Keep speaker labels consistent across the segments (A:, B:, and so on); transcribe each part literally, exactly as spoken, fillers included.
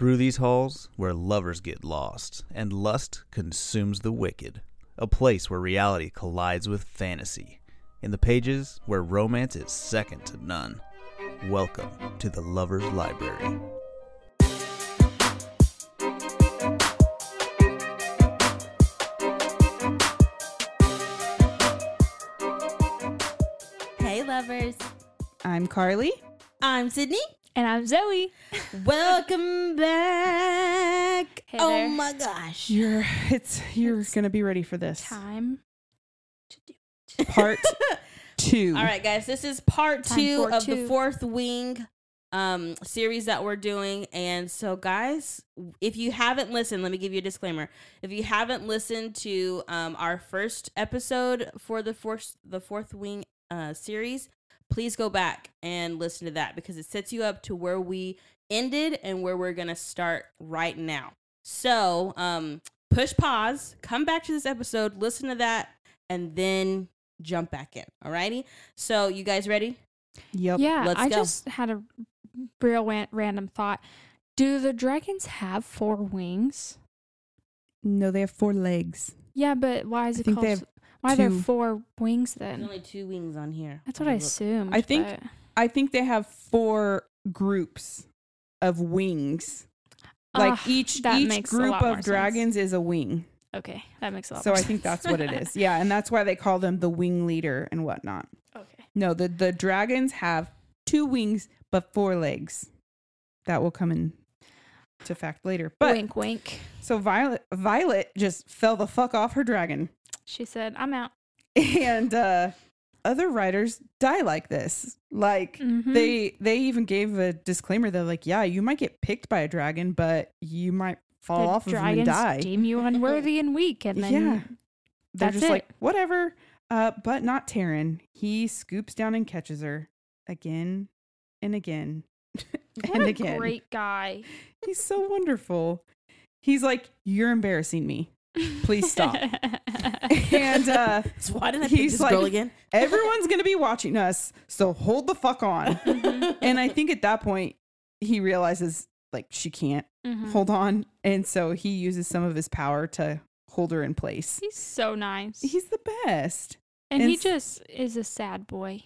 A: Through these halls, where lovers get lost and lust consumes the wicked, a place where reality collides with fantasy, in the pages where romance is second to none. Welcome to the Lover's Library.
B: Hey, lovers.
C: I'm Carly.
B: I'm Sydney.
D: And I'm Zoe.
B: Welcome back.
D: Hey
B: oh
D: there.
B: my gosh.
C: You're it's you're
D: It's
C: gonna be ready for this.
D: Time to do
C: Part two.
B: All right, guys. This is part
D: Time
B: two
D: for
B: of
D: two.
B: the Fourth Wing um, series that we're doing. And so, guys, if you haven't listened, let me give you a disclaimer. If you haven't listened to um, our first episode for the fourth, the Fourth Wing uh, series, please go back and listen to that because it sets you up to where we ended and where we're going to start right now. So um, push pause, come back to this episode, listen to that, and then jump back in. Alrighty? So you guys ready?
C: Yep.
D: Yeah,
B: Let's
D: I
B: go.
D: just had a real wan- random thought. Do the dragons have four wings?
C: No, they have four legs.
D: Yeah, but why is
C: I
D: it
C: think
D: called?
C: they have
D: Why are there
C: two.
D: four wings
B: There's
D: then?
B: only two wings on here.
D: That's what I
B: Look.
D: assumed.
C: I think-
D: but-
C: I think they have four groups of wings. Like
D: Ugh,
C: each
D: that
C: each
D: makes a
C: group
D: lot more
C: of
D: sense.
C: dragons is a wing.
D: Okay, that makes a lot
C: So
D: more
C: I think
D: sense.
C: that's what it is. Yeah, and that's why they call them the wing leader and whatnot.
D: Okay.
C: No, the the dragons have two wings but four legs. That will come in to fact later. But
D: wink, wink.
C: so Violet Violet just fell the fuck off her dragon.
D: She said, "I'm out."
C: And uh other writers die like this. Like
D: Mhm.
C: they they even gave a disclaimer. They're like, yeah, you might get picked by a dragon, but you might fall
D: The
C: off of him and
D: dragons
C: die.
D: deem you unworthy and weak, and then
C: Yeah. They're
D: that's
C: just
D: it.
C: like, whatever. Uh, but not Taryn. He scoops down and catches her again and again
D: what
C: and
D: a
C: again.
D: great guy.
C: He's so wonderful. He's like, you're embarrassing me. Please stop. And uh,
B: So why did I pick
C: He's
B: this
C: like-
B: girl again?
C: everyone's going to be watching us. So hold the fuck on. And I think at that point, he realizes like she can't
D: Mhm.
C: hold on. And so he uses some of his power to hold her in place.
D: He's so nice.
C: He's the best.
D: and
C: and
D: he
C: s-
D: just is a sad boy.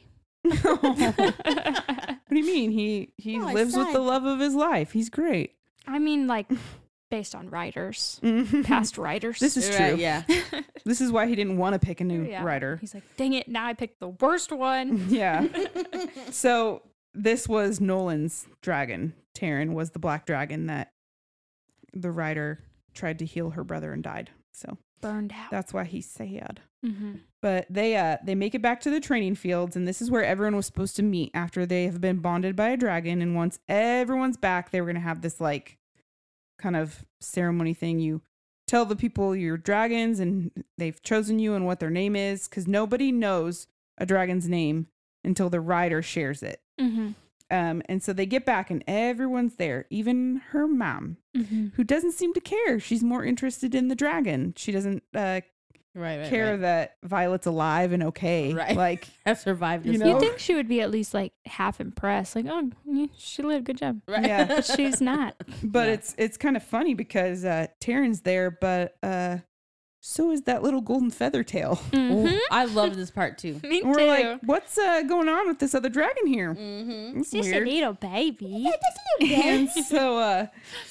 C: What do you mean? He he
B: Oh, I
C: lives with the
B: sighed.
C: love of his life. He's great.
D: I mean, like, based on writers,
C: Past.
D: past writers.
C: This is
B: Right,
C: true.
B: yeah.
C: This is why he didn't want to pick a new
D: Yeah.
C: writer.
D: He's like, dang it, now I picked the worst one.
C: Yeah. So this was Nolan's dragon. Taryn was the black dragon that the writer tried to heal her brother and died. So
D: Burned out.
C: that's why he's sad.
D: Mm-hmm.
C: But they uh they make it back to the training fields, and this is where everyone was supposed to meet after they have been bonded by a dragon. And once everyone's back, they were gonna have this like kind of ceremony thing. You tell the people you're dragons and they've chosen you and what their name is, because nobody knows a dragon's name until the rider shares it.
D: Mm-hmm.
C: Um, and so they get back and everyone's there, even her mom,
D: Mm-hmm.
C: who doesn't seem to care. She's more interested in the dragon. She doesn't uh,
B: Right, right,
C: care
B: right.
C: that Violet's alive and okay.
B: Right.
C: Like,
B: I survived this.
C: You
B: one.
C: know?
D: You'd think she would be at least, like, half impressed. Like, oh, yeah, she lived. Good job.
B: Right.
C: Yeah.
D: But she's not.
C: but
B: Yeah.
C: it's it's kind of funny because uh, Taryn's there, but uh, so is that little golden feather tail.
D: Mhm.
B: Ooh, I love this part too.
D: Me
C: And we're
D: too.
C: like, what's uh, going on with this other dragon here?
B: Mm-hmm.
C: It's
D: Just a
C: weird.
D: little baby.
C: And so uh,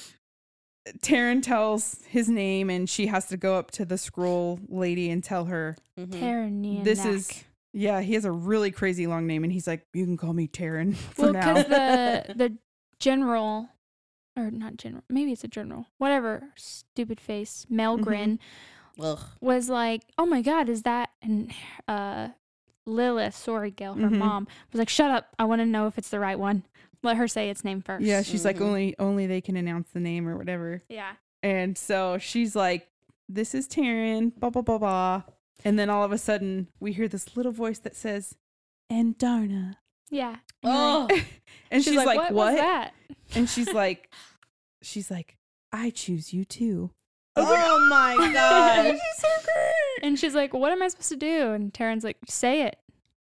C: Taryn tells his name, and she has to go up to the scroll lady and tell her,
B: Mm-hmm.
D: Taryn
C: this is, yeah, he has a really crazy long name. And he's like, you can call me Taryn for
D: well,
C: now.
D: because the the general, or not general, maybe it's a general, whatever, stupid face, Melgrin
B: Ugh.
D: was like, oh my god, is that, and uh, Lilith, sorry, Gail, her
C: Mhm.
D: mom, was like, shut up, I want to know if it's the right one. Let her say its name first.
C: Yeah, she's like,
B: Mhm.
C: only only they can announce the name or whatever.
D: Yeah.
C: And so she's like, this is Taryn, blah, blah, blah, blah. And then all of a sudden, we hear this little voice that says, and Darna.
D: Yeah.
B: Oh,
C: And she's, like,
D: what?
C: what?
D: was that?
C: And she's like, she's like, I choose you too.
B: oh my gosh.
C: She's so great.
D: And she's like, what am I supposed to do? And Taryn's like, say it.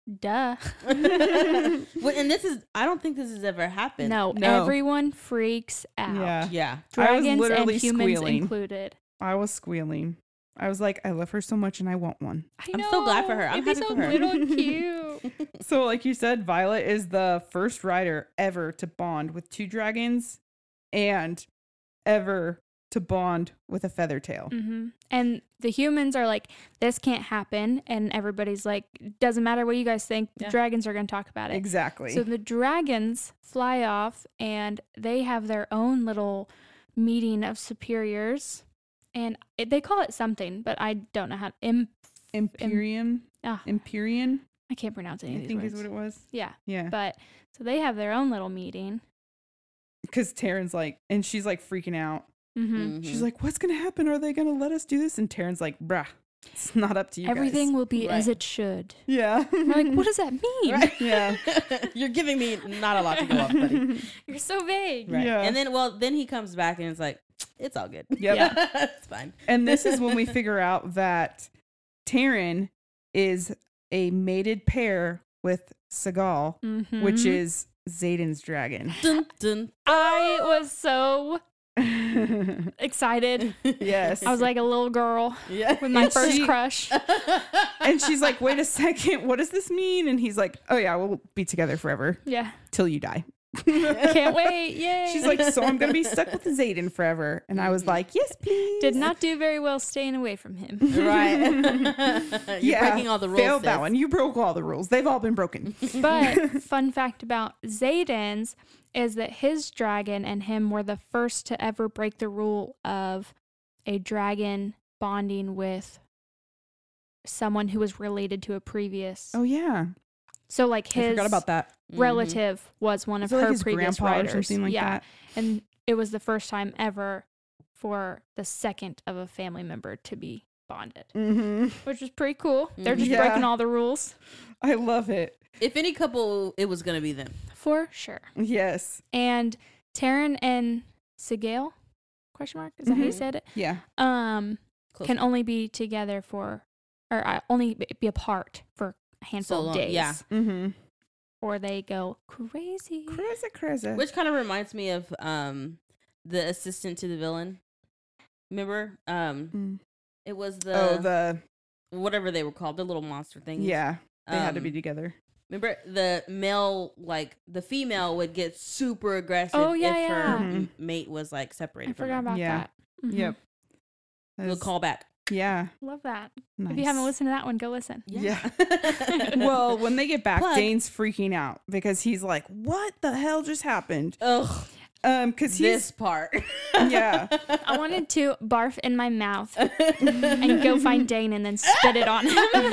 D: Duh.
B: Well, and this is, I don't think this has ever happened.
D: No,
C: No.
D: everyone freaks out.
C: Yeah.
B: Yeah.
C: I was
D: Dragons
C: literally
D: and humans
C: squealing.
D: included.
C: I was squealing. I was like, I love her so much and I want one.
D: I
B: I'm
D: know.
B: so glad for her. I'm
D: It'd be
B: happy
D: so
B: for her.
D: little and cute.
C: So, like you said, Violet is the first rider ever to bond with two dragons and ever to bond with a feather tail.
D: hmm And the humans are like, this can't happen. And everybody's like, doesn't matter what you guys think. The
B: Yeah.
D: dragons are going to talk about it.
C: Exactly.
D: So the dragons fly off and they have their own little meeting of superiors. And it, they call it something, but I don't know how. Im,
C: Imperium.
D: ah,
C: Empyrean,
D: I can't pronounce any
C: I
D: of these
C: think
D: words.
C: is what it was.
D: Yeah.
C: Yeah.
D: But so they have their own little meeting.
C: Because Taryn's like, and she's like freaking out.
D: hmm
C: She's like, what's going to happen? Are they going to let us do this? And Taryn's like, bruh, it's not up to you
D: Everything
C: guys.
D: will be as
B: Right.
D: it should.
C: Yeah.
D: We're like, what does that mean?
B: Right.
C: Yeah.
B: You're giving me not a lot to go off, buddy.
D: You're so vague.
B: Right.
C: Yeah.
B: And then, well, then he comes back and it's like, it's all good.
C: Yep.
D: Yeah.
B: It's fine.
C: And this is when we figure out that Taryn is a mated pair with Seagal,
D: Mhm.
C: which is Zayden's dragon.
B: Dun, dun.
D: I was so excited.
C: Yes.
D: I was like a little girl
B: Yeah.
D: with my
C: And
D: first
C: she-
D: crush.
C: And she's like, wait a second, what does this mean? And he's like, oh yeah, we'll be together forever
D: Yeah.
C: till you die.
D: Can't wait. Yay.
C: She's like, so I'm going to be stuck with Zayden forever. And I was like, yes, please.
D: did not do very well staying away from him.
B: Right. You're
C: Yeah,
B: breaking all the rules.
C: failed that
B: sis.
C: one. You broke all the rules. They've all been broken.
D: But fun fact about Zayden's is that his dragon and him were the first to ever break the rule of a dragon bonding with someone who was related to a previous.
C: Oh yeah,
D: So like
C: I
D: his
C: forgot about that.
B: Mhm.
D: relative was one of
C: Is it like
D: her
C: his
D: previous
C: grandpa
D: riders.
C: or something like
D: yeah.
C: that?
D: And it was the first time ever for the second of a family member to be bonded,
C: Mm-hmm.
D: which was pretty cool. They're just
C: Yeah.
D: breaking all the rules
C: I love it.
B: If any couple, it was gonna be them.
D: for sure.
C: Yes.
D: And Taryn and Sigale, question mark, is that how you
C: Mhm.
D: said it?
C: Yeah.
D: Um,
B: Close
D: can
B: enough.
D: only be together for, or uh, only b- be apart for a handful
B: So
D: of
B: long,
D: days.
B: yeah.
C: Mm-hmm.
D: Or they go crazy.
C: Crazy, crazy.
B: Which kind of reminds me of um the assistant to the villain. Remember? Um,
C: Mm.
B: it was the,
C: oh, the
B: whatever they were called, the little monster thing.
C: yeah. They had to
B: Um,
C: be together.
B: Remember the male, like the female would get super aggressive
D: Oh, yeah,
B: if her
D: yeah.
C: Mhm.
B: m- mate was like
D: I
B: separated from
D: forgot
B: her.
D: about
C: Yeah.
D: that. Mhm.
C: Yep.
B: We'll
C: That's-
B: call back.
C: Yeah.
D: Love that.
C: Nice.
D: If you haven't listened to that one, go listen.
C: Yeah. Well, when they get back,
B: Plug.
C: Dane's freaking out because he's like, "What the hell just happened?"
B: Ugh,
C: Um, because
B: this
C: he's
B: part.
C: yeah.
D: I wanted to barf in my mouth and go find Dane and then spit it on him.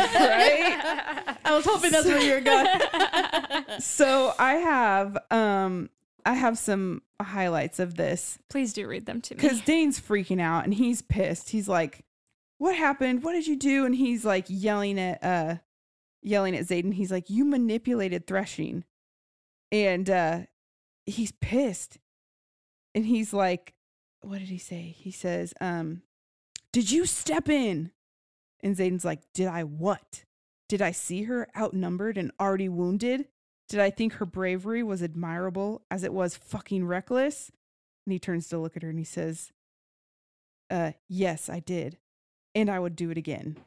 C: Right?
B: I was hoping that's where you were going.
C: So I have um I have some highlights of this
D: Please do read them to me.
C: because Dane's freaking out and he's pissed. He's like, "What happened? What did you do?" And he's like yelling at uh yelling at Zayden. He's like, "You manipulated Threshing," and uh he's pissed. And he's like, what did he say? He says, um, "Did you step in?" And Zayden's like, "Did I what? Did I see her outnumbered and already wounded? Did I think her bravery was admirable as it was fucking reckless?" And he turns to look at her and he says, uh, "Yes, I did. And I would do it again."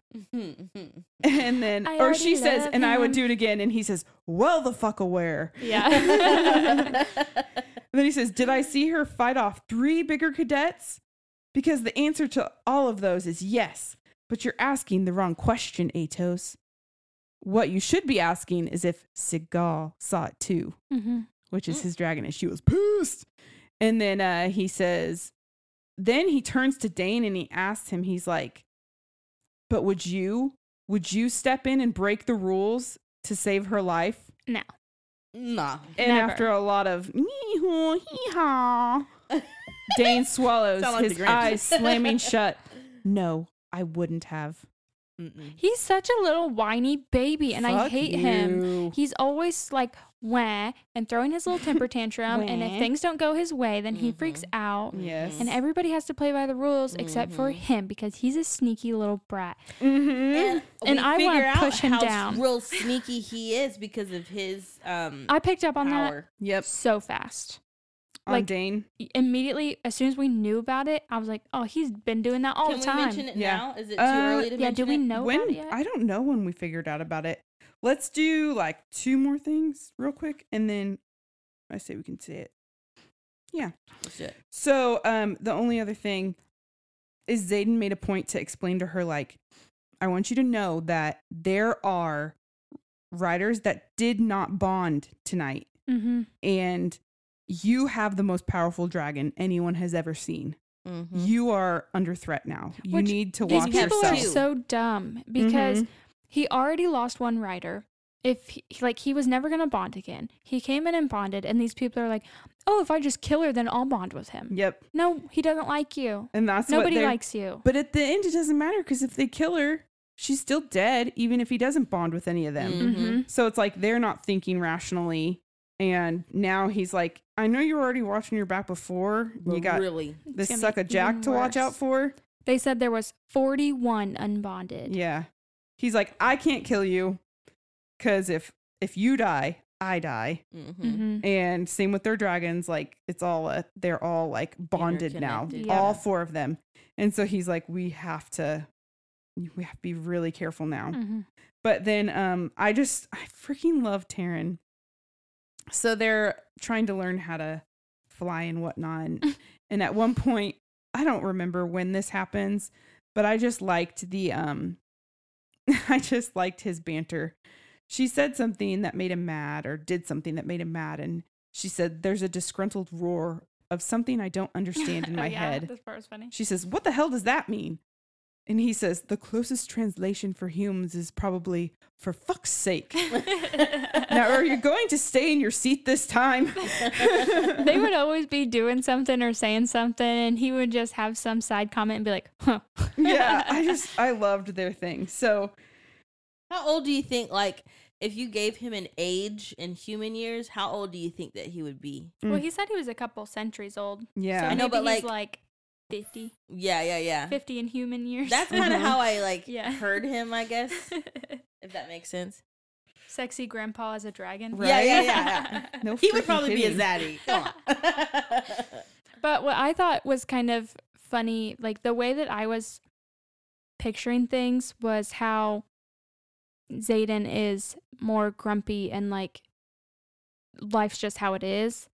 C: And then,
D: I
C: or
D: already
C: she says,
D: love
C: "And I would
D: him."
C: do it again." And he says, "Well, the fuck aware."
D: Yeah.
C: And then he says, "Did I see her fight off three bigger cadets? Because the answer to all of those is yes. But you're asking the wrong question, Atos. What you should be asking is if Seagal saw it too,"
D: hmm
C: which is his dragon. And she was pissed. And then uh, he says, then he turns to Dane and he asks him, he's like, "But would you, would you step in and break the rules to save her life?"
D: No.
B: Nah.
C: And
D: Never.
C: after a lot of "Hee-haw, hee-haw," Dane swallows,
B: Sound like
C: his
B: the Grinch.
C: eyes slamming shut. "No, I wouldn't have."
B: Mm-mm.
D: He's such a little whiny baby, and I
C: Fuck
D: hate him.
C: you.
D: He's always like wah, and throwing his little temper tantrum. And if
C: Wah.
D: things don't go his way, then he
B: Mhm.
D: freaks out.
C: Yes.
D: And everybody has to play by the rules except for
B: Mhm.
D: him because he's a sneaky little brat.
C: Mm-hmm.
B: And,
D: And
B: we
D: I wanna
B: figure out
D: push him
B: how
D: down.
B: real sneaky he is because of his um
D: I picked up on that
B: power.
C: Yep.
D: so fast.
C: On
D: like-
C: Dane.
D: Immediately, as soon as we knew about it, I was like, oh, he's been doing that all
B: Can
D: the
B: we
D: time.
B: mention it
C: Yeah.
B: now? Is it too
C: Uh,
B: early to
D: yeah,
B: mention
D: do we
B: it?
D: know about
C: When
D: it yet?
C: I don't know when we figured out about it. Let's do like two more things real quick, and then I say we can say it.
B: Let's do it.
C: So, um, the only other thing is Xaden made a point to explain to her, like, I want you to know that there are riders that did not bond tonight,
D: mm-hmm.
C: and you have the most powerful dragon anyone has ever seen.
B: Mhm.
C: You are under threat now. You
D: Which
C: need to
D: These
C: watch
B: have
D: people
C: yourself.
D: are
B: two.
D: so dumb because
C: Mhm.
D: he already lost one rider. If he, like he was never gonna bond again, he came in and bonded, and these people are like, "Oh, if I just kill her, then I'll bond with him."
C: Yep,
D: No, he doesn't like you.
C: and that's
D: Nobody
C: what they're-
D: likes you.
C: But at the end, it doesn't matter because if they kill her, she's still dead, even if he doesn't bond with any of them.
B: Mhm.
D: Mm-hmm.
C: So it's like they're not thinking rationally. And now he's like, I know you were already watching your back before.
B: But
C: You got
B: really.
C: this
D: gonna
C: suck
D: be
C: a jack
D: even
C: to watch out
D: worse.
C: for.
D: They said there was forty-one unbonded.
C: Yeah. He's like, I can't kill you because if if you die, I die.
B: Mm-hmm.
D: Mm-hmm.
C: And same with their dragons. Like it's all a, they're all like bonded now,
B: Interconnected,
D: yeah.
C: all four of them. And so he's like, we have to, we have to be really careful now.
D: Mm-hmm.
C: But then um I just I freaking love Taryn. So they're trying to learn how to fly and whatnot. And, and at one point, I don't remember when this happens, but I just liked the um I just liked his banter. She said something that made him mad or did something that made him mad, and she said there's a disgruntled roar of something I don't understand in my
D: yeah,
C: head.
D: This part was funny.
C: She says, "What the hell does that mean?" And he says, "The closest translation for humans is probably for fuck's sake." Now, are you going to stay in your seat this time?
D: They would always be doing something or saying something, and he would just have some side comment and be like, huh.
C: Yeah, I just, I loved their thing. So,
B: How old do you think, like, if you gave him an age in human years, how old do you think that he would be?
C: Mm.
D: Well, he said he was a couple centuries old.
C: yeah.
D: So
B: I know,
D: maybe
B: but,
D: he's
B: like-
D: like fifty,
B: Yeah, yeah, yeah.
D: fifty in human years.
B: That's kind of
C: Mhm.
B: how I, like,
D: Yeah.
B: heard him, I guess, if that makes sense.
D: Sexy grandpa as a dragon.
C: Right?
B: Yeah, yeah, yeah.
C: No
B: He would
C: freaking
B: probably be a
C: kidding.
B: zaddy. Come on.
D: But what I thought was kind of funny, like the way that I was picturing things was how Xaden is more grumpy and like life's just how it is.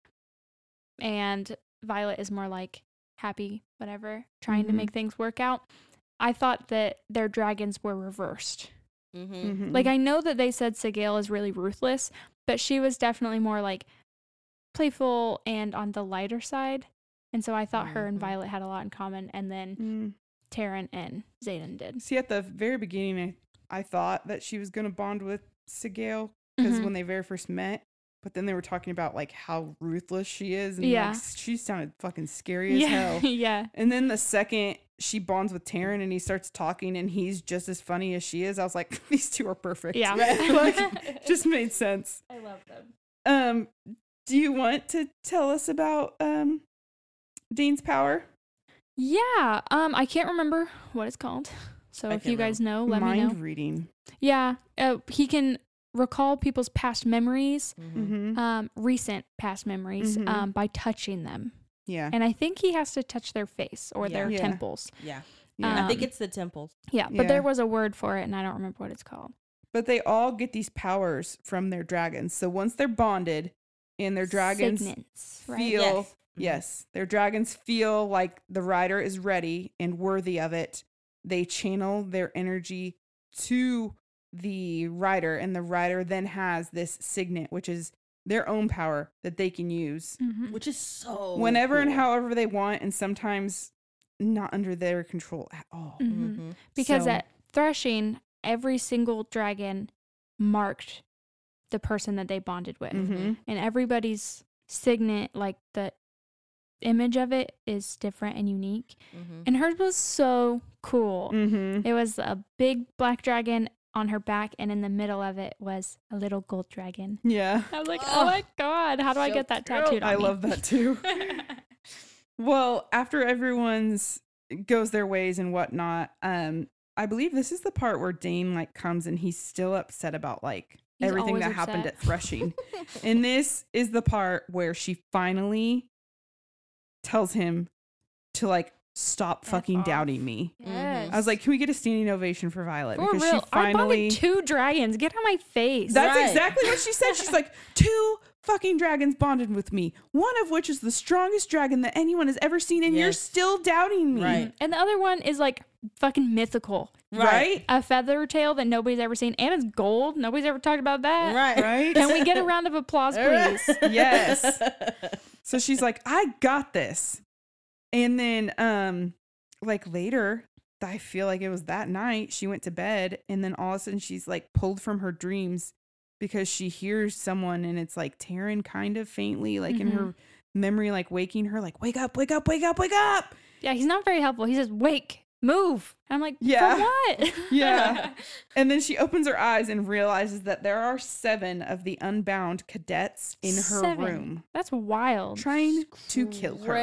D: And Violet is more like happy, whatever, trying to
C: Mhm.
D: make things work out. I thought that their dragons were reversed.
B: Mm-hmm.
C: Mhm.
D: Like, I know that they said Sigale is really ruthless, but she was definitely more like playful and on the lighter side. And so I thought her and
B: Mhm.
D: Violet had a lot in common, and then
C: Mm.
D: Taryn and Xaden did.
C: See, at the very beginning, I, I thought that she was going to bond with Sigale because
D: Mhm.
C: when they very first met, but then they were talking about like how ruthless she is. And
D: Yeah.
C: like, she sounded fucking scary as
D: Yeah,
C: hell.
D: yeah.
C: And then the second she bonds with Taryn and he starts talking and he's just as funny as she is, I was like, these two are perfect.
D: Yeah.
C: Like, just made sense.
D: I love them.
C: Um, do you want to tell us about um Dean's power?
D: Yeah. Um, I can't remember what it's called. So
B: I
D: if
B: can
D: you guys know, let
C: Mind
D: me know.
C: reading.
D: Yeah. Uh, he can recall people's past memories,
B: Mm-hmm.
C: Mm-hmm.
D: um, recent past memories,
C: Mhm.
D: um, by touching them.
C: Yeah.
D: And I think he has to touch their face or
B: Yeah.
D: their
C: Yeah.
D: temples.
B: Yeah.
C: Yeah.
B: I think
D: Um,
B: it's the temples.
D: Yeah, but
C: Yeah.
D: there was a word for it, and I don't remember what it's called.
C: But they all get these powers from their dragons. So once they're bonded and their dragons
D: Signets, right?
C: feel
B: Yes. Mhm.
C: yes, their dragons feel like the rider is ready and worthy of it, they channel their energy to the rider, and the rider then has this signet, which is their own power that they can use
D: Mhm.
B: Which is so
C: whenever and
B: cool.
C: however they want, and sometimes not under their control at all.
D: Mhm.
B: Mhm.
D: Because
C: So-
D: at threshing, every single dragon marked the person that they bonded with.
C: Mhm.
D: And everybody's signet, like the image of it, is different and unique.
B: Mhm.
D: And hers was so cool.
C: Mhm.
D: It was a big black dragon on her back, and in the middle of it was a little gold dragon.
C: Yeah.
D: I was like, oh my God, how do I
B: so
D: get that
B: cute.
D: tattooed on
C: I
D: me?
C: love that too. Well, after everyone's goes their ways and whatnot, um, I believe this is the part where Dane like comes and he's still upset about like
D: He's
C: everything
D: always
C: that happened
D: upset.
C: at Threshing. And this is the part where she finally tells him to like stop
D: F
C: fucking
D: off.
C: doubting me.
D: Yes.
C: I was like, can we get a standing ovation for Violet?
D: for
C: Because
D: real,
C: she
D: I
C: finally
D: bonded two dragons. Get out of my face.
C: That's
B: Right.
C: exactly what she said. She's like, two fucking dragons bonded with me, one of which is the strongest dragon that anyone has ever seen, and you're
B: Yes.
C: still doubting me.
B: Right.
D: And the other one is like fucking mythical.
C: Right?
D: A feather tail that nobody's ever seen, and it's gold. Nobody's ever talked about that.
B: Right.
C: Right?
D: Can we get a round of applause, please?
C: Yes. So she's like, I got this. And then um like later, I feel like it was that night, she went to bed, and then all of a sudden she's like pulled from her dreams because she hears someone, and it's like Taryn kind of faintly like in her memory, like waking her, like, wake up, wake up, wake up, wake up.
D: Yeah, he's not very helpful. He says, wake, move. And I'm like,
C: Yeah.
D: for what?
C: Yeah. And then she opens her eyes and realizes that there are seven of the unbound cadets in her
D: Seven.
C: room
D: That's wild.
C: trying to kill her.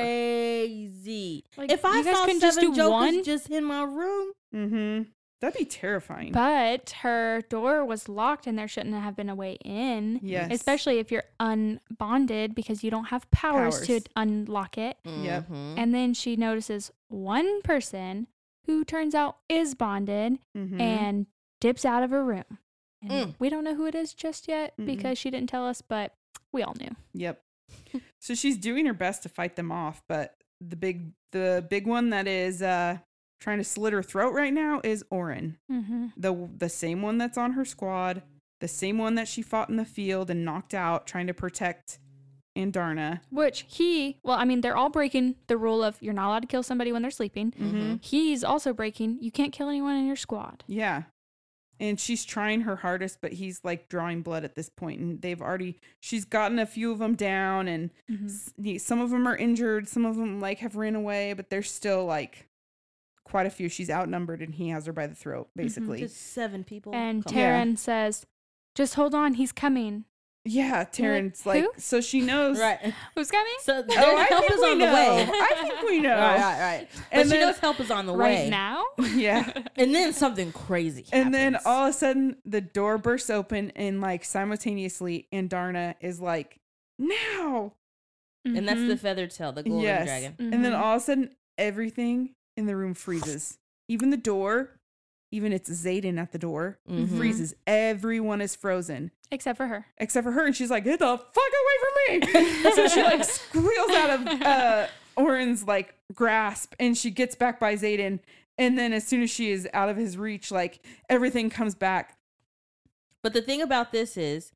B: Crazy.
D: Like,
B: if I
D: you guys
B: saw
D: couldn't
B: seven
D: just do
B: jokers
D: one?
B: just in my room,
C: Mm-hmm. That'd be terrifying.
D: But her door was locked and there shouldn't have been a way in.
C: Yes.
D: Especially if you're unbonded because you don't have powers,
C: Powers.
D: to unlock it.
C: Yep.
B: Mhm.
D: And then she notices one person who turns out is bonded
C: Mhm.
D: and dips out of her room. And
B: Mm.
D: we don't know who it is just yet
C: Mm-mm.
D: because she didn't tell us, but we all knew.
C: Yep. So she's doing her best to fight them off, but the big the big one that is uh trying to slit her throat right now is Orin.
D: Mm-hmm.
C: The the same one that's on her squad, the same one that she fought in the field and knocked out trying to protect Andarna.
D: Which he, well, I mean, they're all breaking the rule of you're not allowed to kill somebody when they're sleeping.
C: Mm-hmm.
D: He's also breaking, you can't kill anyone in your squad.
C: Yeah. And she's trying her hardest, but he's like drawing blood at this point, and they've already she's gotten a few of them down, and
D: Mm-hmm.
C: s- the- some of them are injured, some of them like have ran away, but there's still like quite a few. She's outnumbered, and he has her by the throat, basically.
B: just seven people.
D: And
B: Come on.
C: Yeah.
D: Taryn says, just hold on, he's coming.
C: Yeah, Taryn's like,
D: who?
C: so she knows.
B: Right.
D: Who's coming?
B: So there's
C: Oh, I
B: help
C: think
B: is
C: we
B: on
C: know.
B: the way.
C: I think we know.
B: Right, right, right. But
C: And
B: she
C: then-
B: knows help is on the
D: Right
B: way.
D: now?
C: Yeah.
B: And then something crazy
C: And then
B: happens.
C: all of a sudden, the door bursts open, and like simultaneously, Andarna is like, now.
B: And that's
D: Mhm.
B: the feathered tail, the golden
C: Yes.
B: dragon.
C: And then
D: Mhm.
C: all of a sudden, everything in the room freezes. Even the door, even it's Zayden at the door,
B: Mhm.
C: freezes. Everyone is frozen
D: Except for her.
C: except for her. And she's like, get the fuck away from me. So she like squeals out of uh, Orin's like grasp, and she gets back by Zayden. And then as soon as she is out of his reach, like everything comes back.
B: But the thing about this is,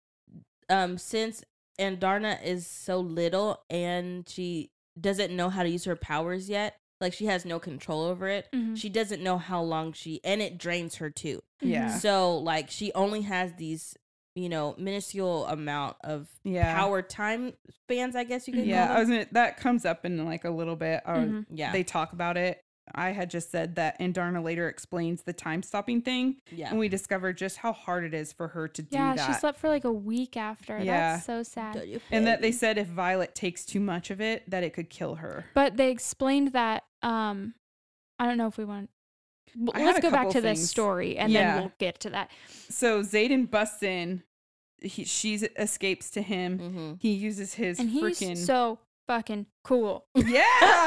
B: um, since Andarna is so little and she doesn't know how to use her powers yet, like she has no control over it,
D: Mhm.
B: she doesn't know how long she, and it drains her too.
C: Yeah.
B: So like she only has these, you know, minuscule amount of
C: Yeah.
B: power time spans, I guess you could
C: Yeah,
B: call
C: I was
B: them.
C: gonna, that comes up in like a little bit. Or
D: Mhm.
B: Yeah.
C: They talk about it. I had just said that Andarna later explains the time stopping thing,
B: yeah.
C: and we discover just how hard it is for her to do
D: Yeah,
C: that.
D: she slept for like a week after.
C: Yeah.
D: That's so sad.
C: And that they said if Violet takes too much of it, that it could kill her.
D: But they explained that, um, I don't know if we want, well,
C: I had
D: let's
C: a
D: go back
C: couple
D: to this
C: things.
D: story and
C: Yeah.
D: then we'll get to that.
C: So Zayden busts in. He, she escapes to him.
B: Mm-hmm.
C: He uses his
D: And he's
C: freaking
D: so fucking cool.
C: yeah.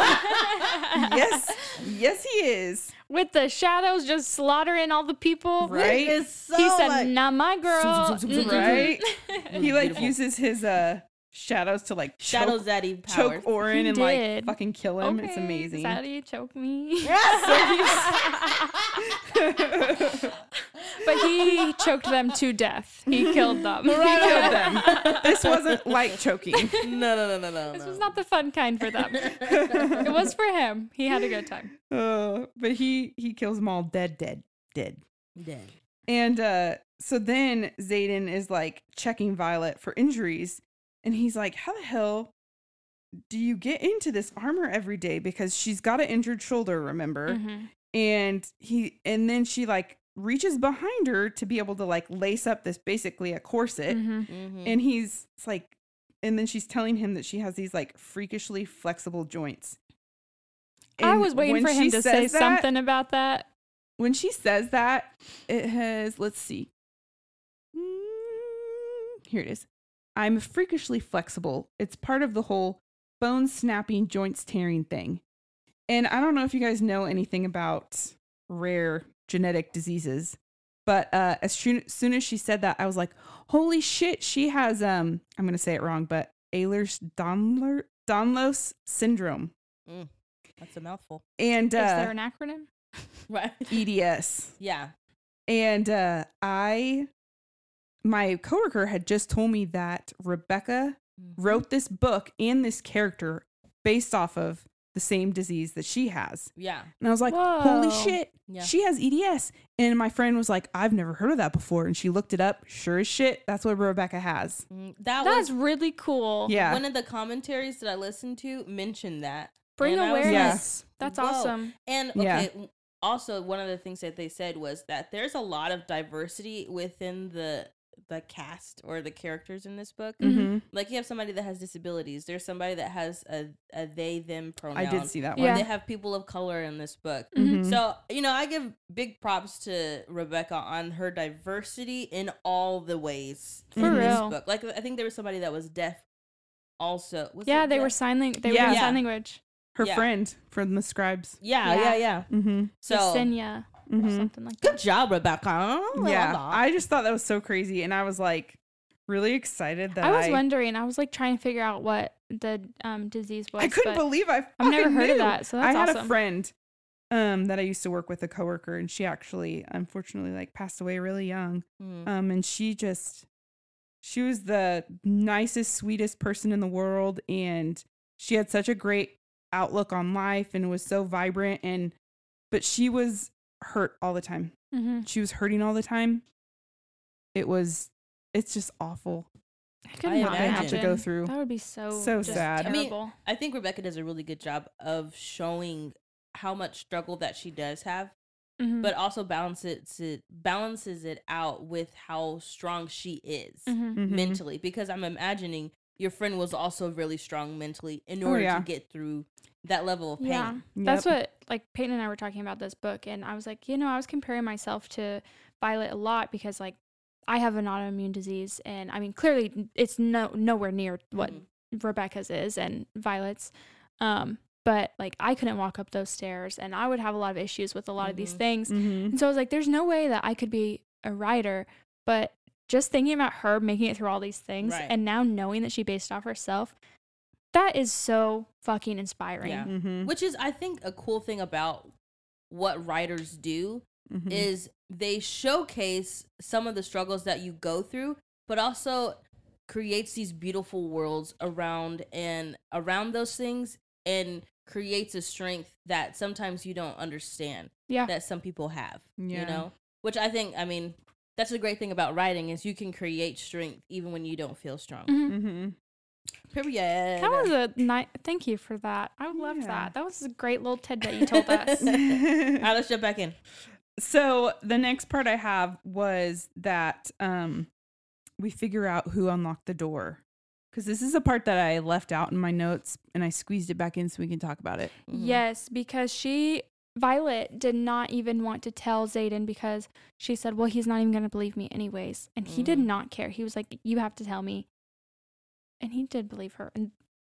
C: yes, yes, he is.
D: With the shadows just slaughtering all the people.
C: Right?
B: It's so
D: He said,
B: like,
D: "Not my girl."
B: zoom, zoom, zoom, zoom, zoom.
C: Right?
B: Really
C: He like
B: beautiful.
C: uses his uh shadows to like
B: Shadows
C: choke,
B: Daddy powers.
C: choke Orin
D: He
C: and like
D: did.
C: fucking kill him. It's
D: Okay,
C: amazing.
D: Is that how you choke me? But he choked them to death. He killed them.
C: He killed them. This wasn't light choking.
B: no, no, no, no, no.
D: This
B: no.
D: was not the fun kind for them. It was for him. He had a good time.
C: Uh, but he he kills them all dead, dead, dead.
B: Dead.
C: And uh, so then Zayden is like checking Violet for injuries, and he's like, "How the hell do you get into this armor every day?" Because she's got an injured shoulder, remember?
D: Mhm.
C: And he and then she like reaches behind her to be able to like lace up this basically a corset.
D: Mm-hmm.
B: Mm-hmm.
C: And he's it's like, and then she's telling him that she has these like freakishly flexible joints.
D: I
C: And
D: was waiting
C: when
D: for him
C: she
D: to say
C: says that-
D: something about that.
C: When she says that, it has, let's see. Mm, Here it is. I'm freakishly flexible. It's part of the whole bone snapping, joints tearing thing. And I don't know if you guys know anything about rare genetic diseases, but uh, as soon, soon as she said that, I was like, holy shit, she has, um, I'm going to say it wrong, but Ehlers-Danlos Danlos syndrome.
B: Mm, that's a mouthful.
C: And
D: Is
C: uh,
D: there an acronym?
B: Right.
C: E D S.
B: Yeah.
C: And uh, I, my coworker had just told me that Rebecca
B: Mm-hmm.
C: wrote this book and this character based off of the same disease that she has.
B: Yeah.
C: And I was like, holy
D: Whoa.
C: shit,
B: Yeah.
C: she has E D S. And my friend was like, I've never heard of that before. And she looked it up. Sure as shit, that's what Rebecca has.
B: Mm, That
D: That's
B: was
D: really cool.
C: Yeah.
B: one of the commentaries that I listened to mentioned that.
D: Bring
B: And I was
D: awareness.
B: like,
D: That's
B: whoa.
D: awesome.
B: And
C: Yeah.
B: okay, w- also one of the things that they said was that there's a lot of diversity within the the cast or the characters in this book.
C: Mm-hmm.
B: Like you have somebody that has disabilities. There's somebody that has a, a they them pronoun.
C: I did see that
D: Yeah.
C: one.
B: They have people of color in this book.
C: Mhm.
B: So, you know, I give big props to Rebecca on her diversity in all the ways
D: For
B: in this
D: real.
B: book. Like I think there was somebody that was deaf also. Was
D: Yeah,
B: it
D: they
B: deaf?
D: were sign lang- they
C: Yeah.
D: were doing
B: Yeah.
D: sign language.
C: Her
B: Yeah.
C: friend from the scribes.
B: Yeah,
D: Yeah.
B: yeah, yeah.
C: Mm-hmm.
B: So
D: Yesenia or
C: Mhm.
D: something like
B: good
D: that.
B: job, Rebecca.
C: Yeah.
B: Well
C: I just thought that was so crazy. And I was like really excited that
D: I was
C: I,
D: wondering. I was like trying to figure out what the um disease was.
C: I couldn't
D: but
C: believe I
D: I've never
C: fucking
D: heard of
C: knew.
D: that, so that's
C: I had a
D: awesome.
C: friend um that I used to work with, a coworker, and she actually unfortunately like passed away really young.
B: Mm.
C: Um and she just she was the nicest, sweetest person in the world, and she had such a great outlook on life and was so vibrant, and but she was hurt all the time.
D: Mm-hmm.
C: She was hurting all the time. It was it's just awful.
D: I could
B: I
D: not
C: what they have to
D: imagine.
C: go through.
D: That would be so
C: So
D: just
C: sad.
B: I mean,
D: Terrible.
B: I think Rebecca does a really good job of showing how much struggle that she does have,
D: Mhm.
B: but also balances it balances it out with how strong she is
D: Mhm.
C: Mhm.
B: mentally. Because I'm imagining your friend was also really strong mentally in
C: Oh,
B: order
C: yeah.
B: to get through that level of pain.
D: Yeah,
C: Yep.
D: that's what like Peyton and I were talking about this book, and I was like, you know, I was comparing myself to Violet a lot because like I have an autoimmune disease, and I mean clearly it's no nowhere near what
B: Mhm.
D: Rebecca's is and Violet's, um, but like I couldn't walk up those stairs, and I would have a lot of issues with a lot of these
B: Mhm.
D: things,
C: Mhm.
D: and so I was like, there's no way that I could be a writer, but just thinking about her making it through all these things,
B: Right.
D: and now knowing that she based off herself. That is so fucking inspiring.
B: Yeah.
C: Mhm.
B: Which is, I think, a cool thing about what writers do
C: Mhm.
B: is they showcase some of the struggles that you go through, but also creates these beautiful worlds around and around those things, and creates a strength that sometimes you don't understand
D: Yeah.
B: that some people have.
C: Yeah.
B: You know, which I think, I mean, that's the great thing about writing is you can create strength even when you don't feel strong.
D: Mhm.
C: Mhm.
B: Period.
D: That was a nice. Thank you for that. I loved
C: Yeah.
D: that. That was a great little tidbit you told us.
B: All right, let's jump back in.
C: So the next part I have was that um we figure out who unlocked the door. Because this is a part that I left out in my notes and I squeezed it back in so we can talk about it.
B: Mhm.
D: Yes, because she Violet did not even want to tell Zayden because she said, "Well, he's not even going to believe me anyways," and he did
B: Mhm.
D: not care. He was like, "You have to tell me," and he did believe her, and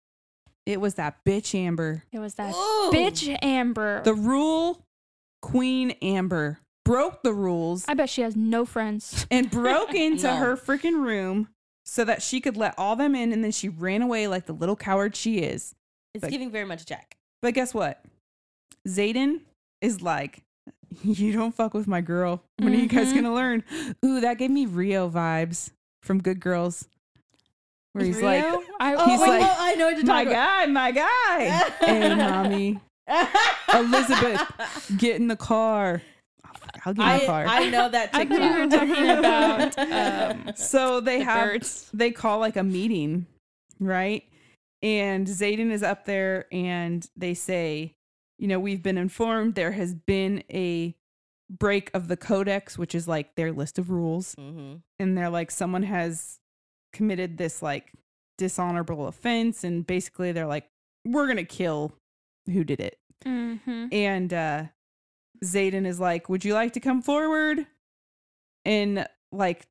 C: It was that bitch Amber.
D: it was that
B: Ooh.
D: bitch Amber.
C: The rule queen Amber broke the rules
D: I bet she has no friends.
C: and broke into
B: No.
C: her freaking room so that she could let all them in, and then she ran away like the little coward she is.
B: It's
C: Like-
B: giving very much Jack.
C: But guess what? Zayden is like, you don't fuck with my girl. When are you guys
D: Mhm.
C: gonna learn? Ooh, that gave me Rio vibes from Good Girls. Where he's
D: Rio?
C: like,
D: I,
B: Oh,
C: He's
B: wait,
C: like,
B: oh, I know what you're
C: my
B: talking
C: guy, my guy. Hey, mommy, Elizabeth, get in the car. Oh, fuck, I'll get in the
B: I,
C: car.
B: I know that
D: I
B: TikTok.
D: thought you were talking about um,
C: so they
D: the
C: have,
D: birds.
C: they call like a meeting, right? And Zayden is up there and they say, you know, we've been informed there has been a break of the codex, which is like their list of rules.
B: Mm-hmm.
C: And they're like, someone has committed this like dishonorable offense. And basically they're like, we're going to kill who did it.
D: Mm-hmm.
C: And uh, Xaden is like, would you like to come forward and like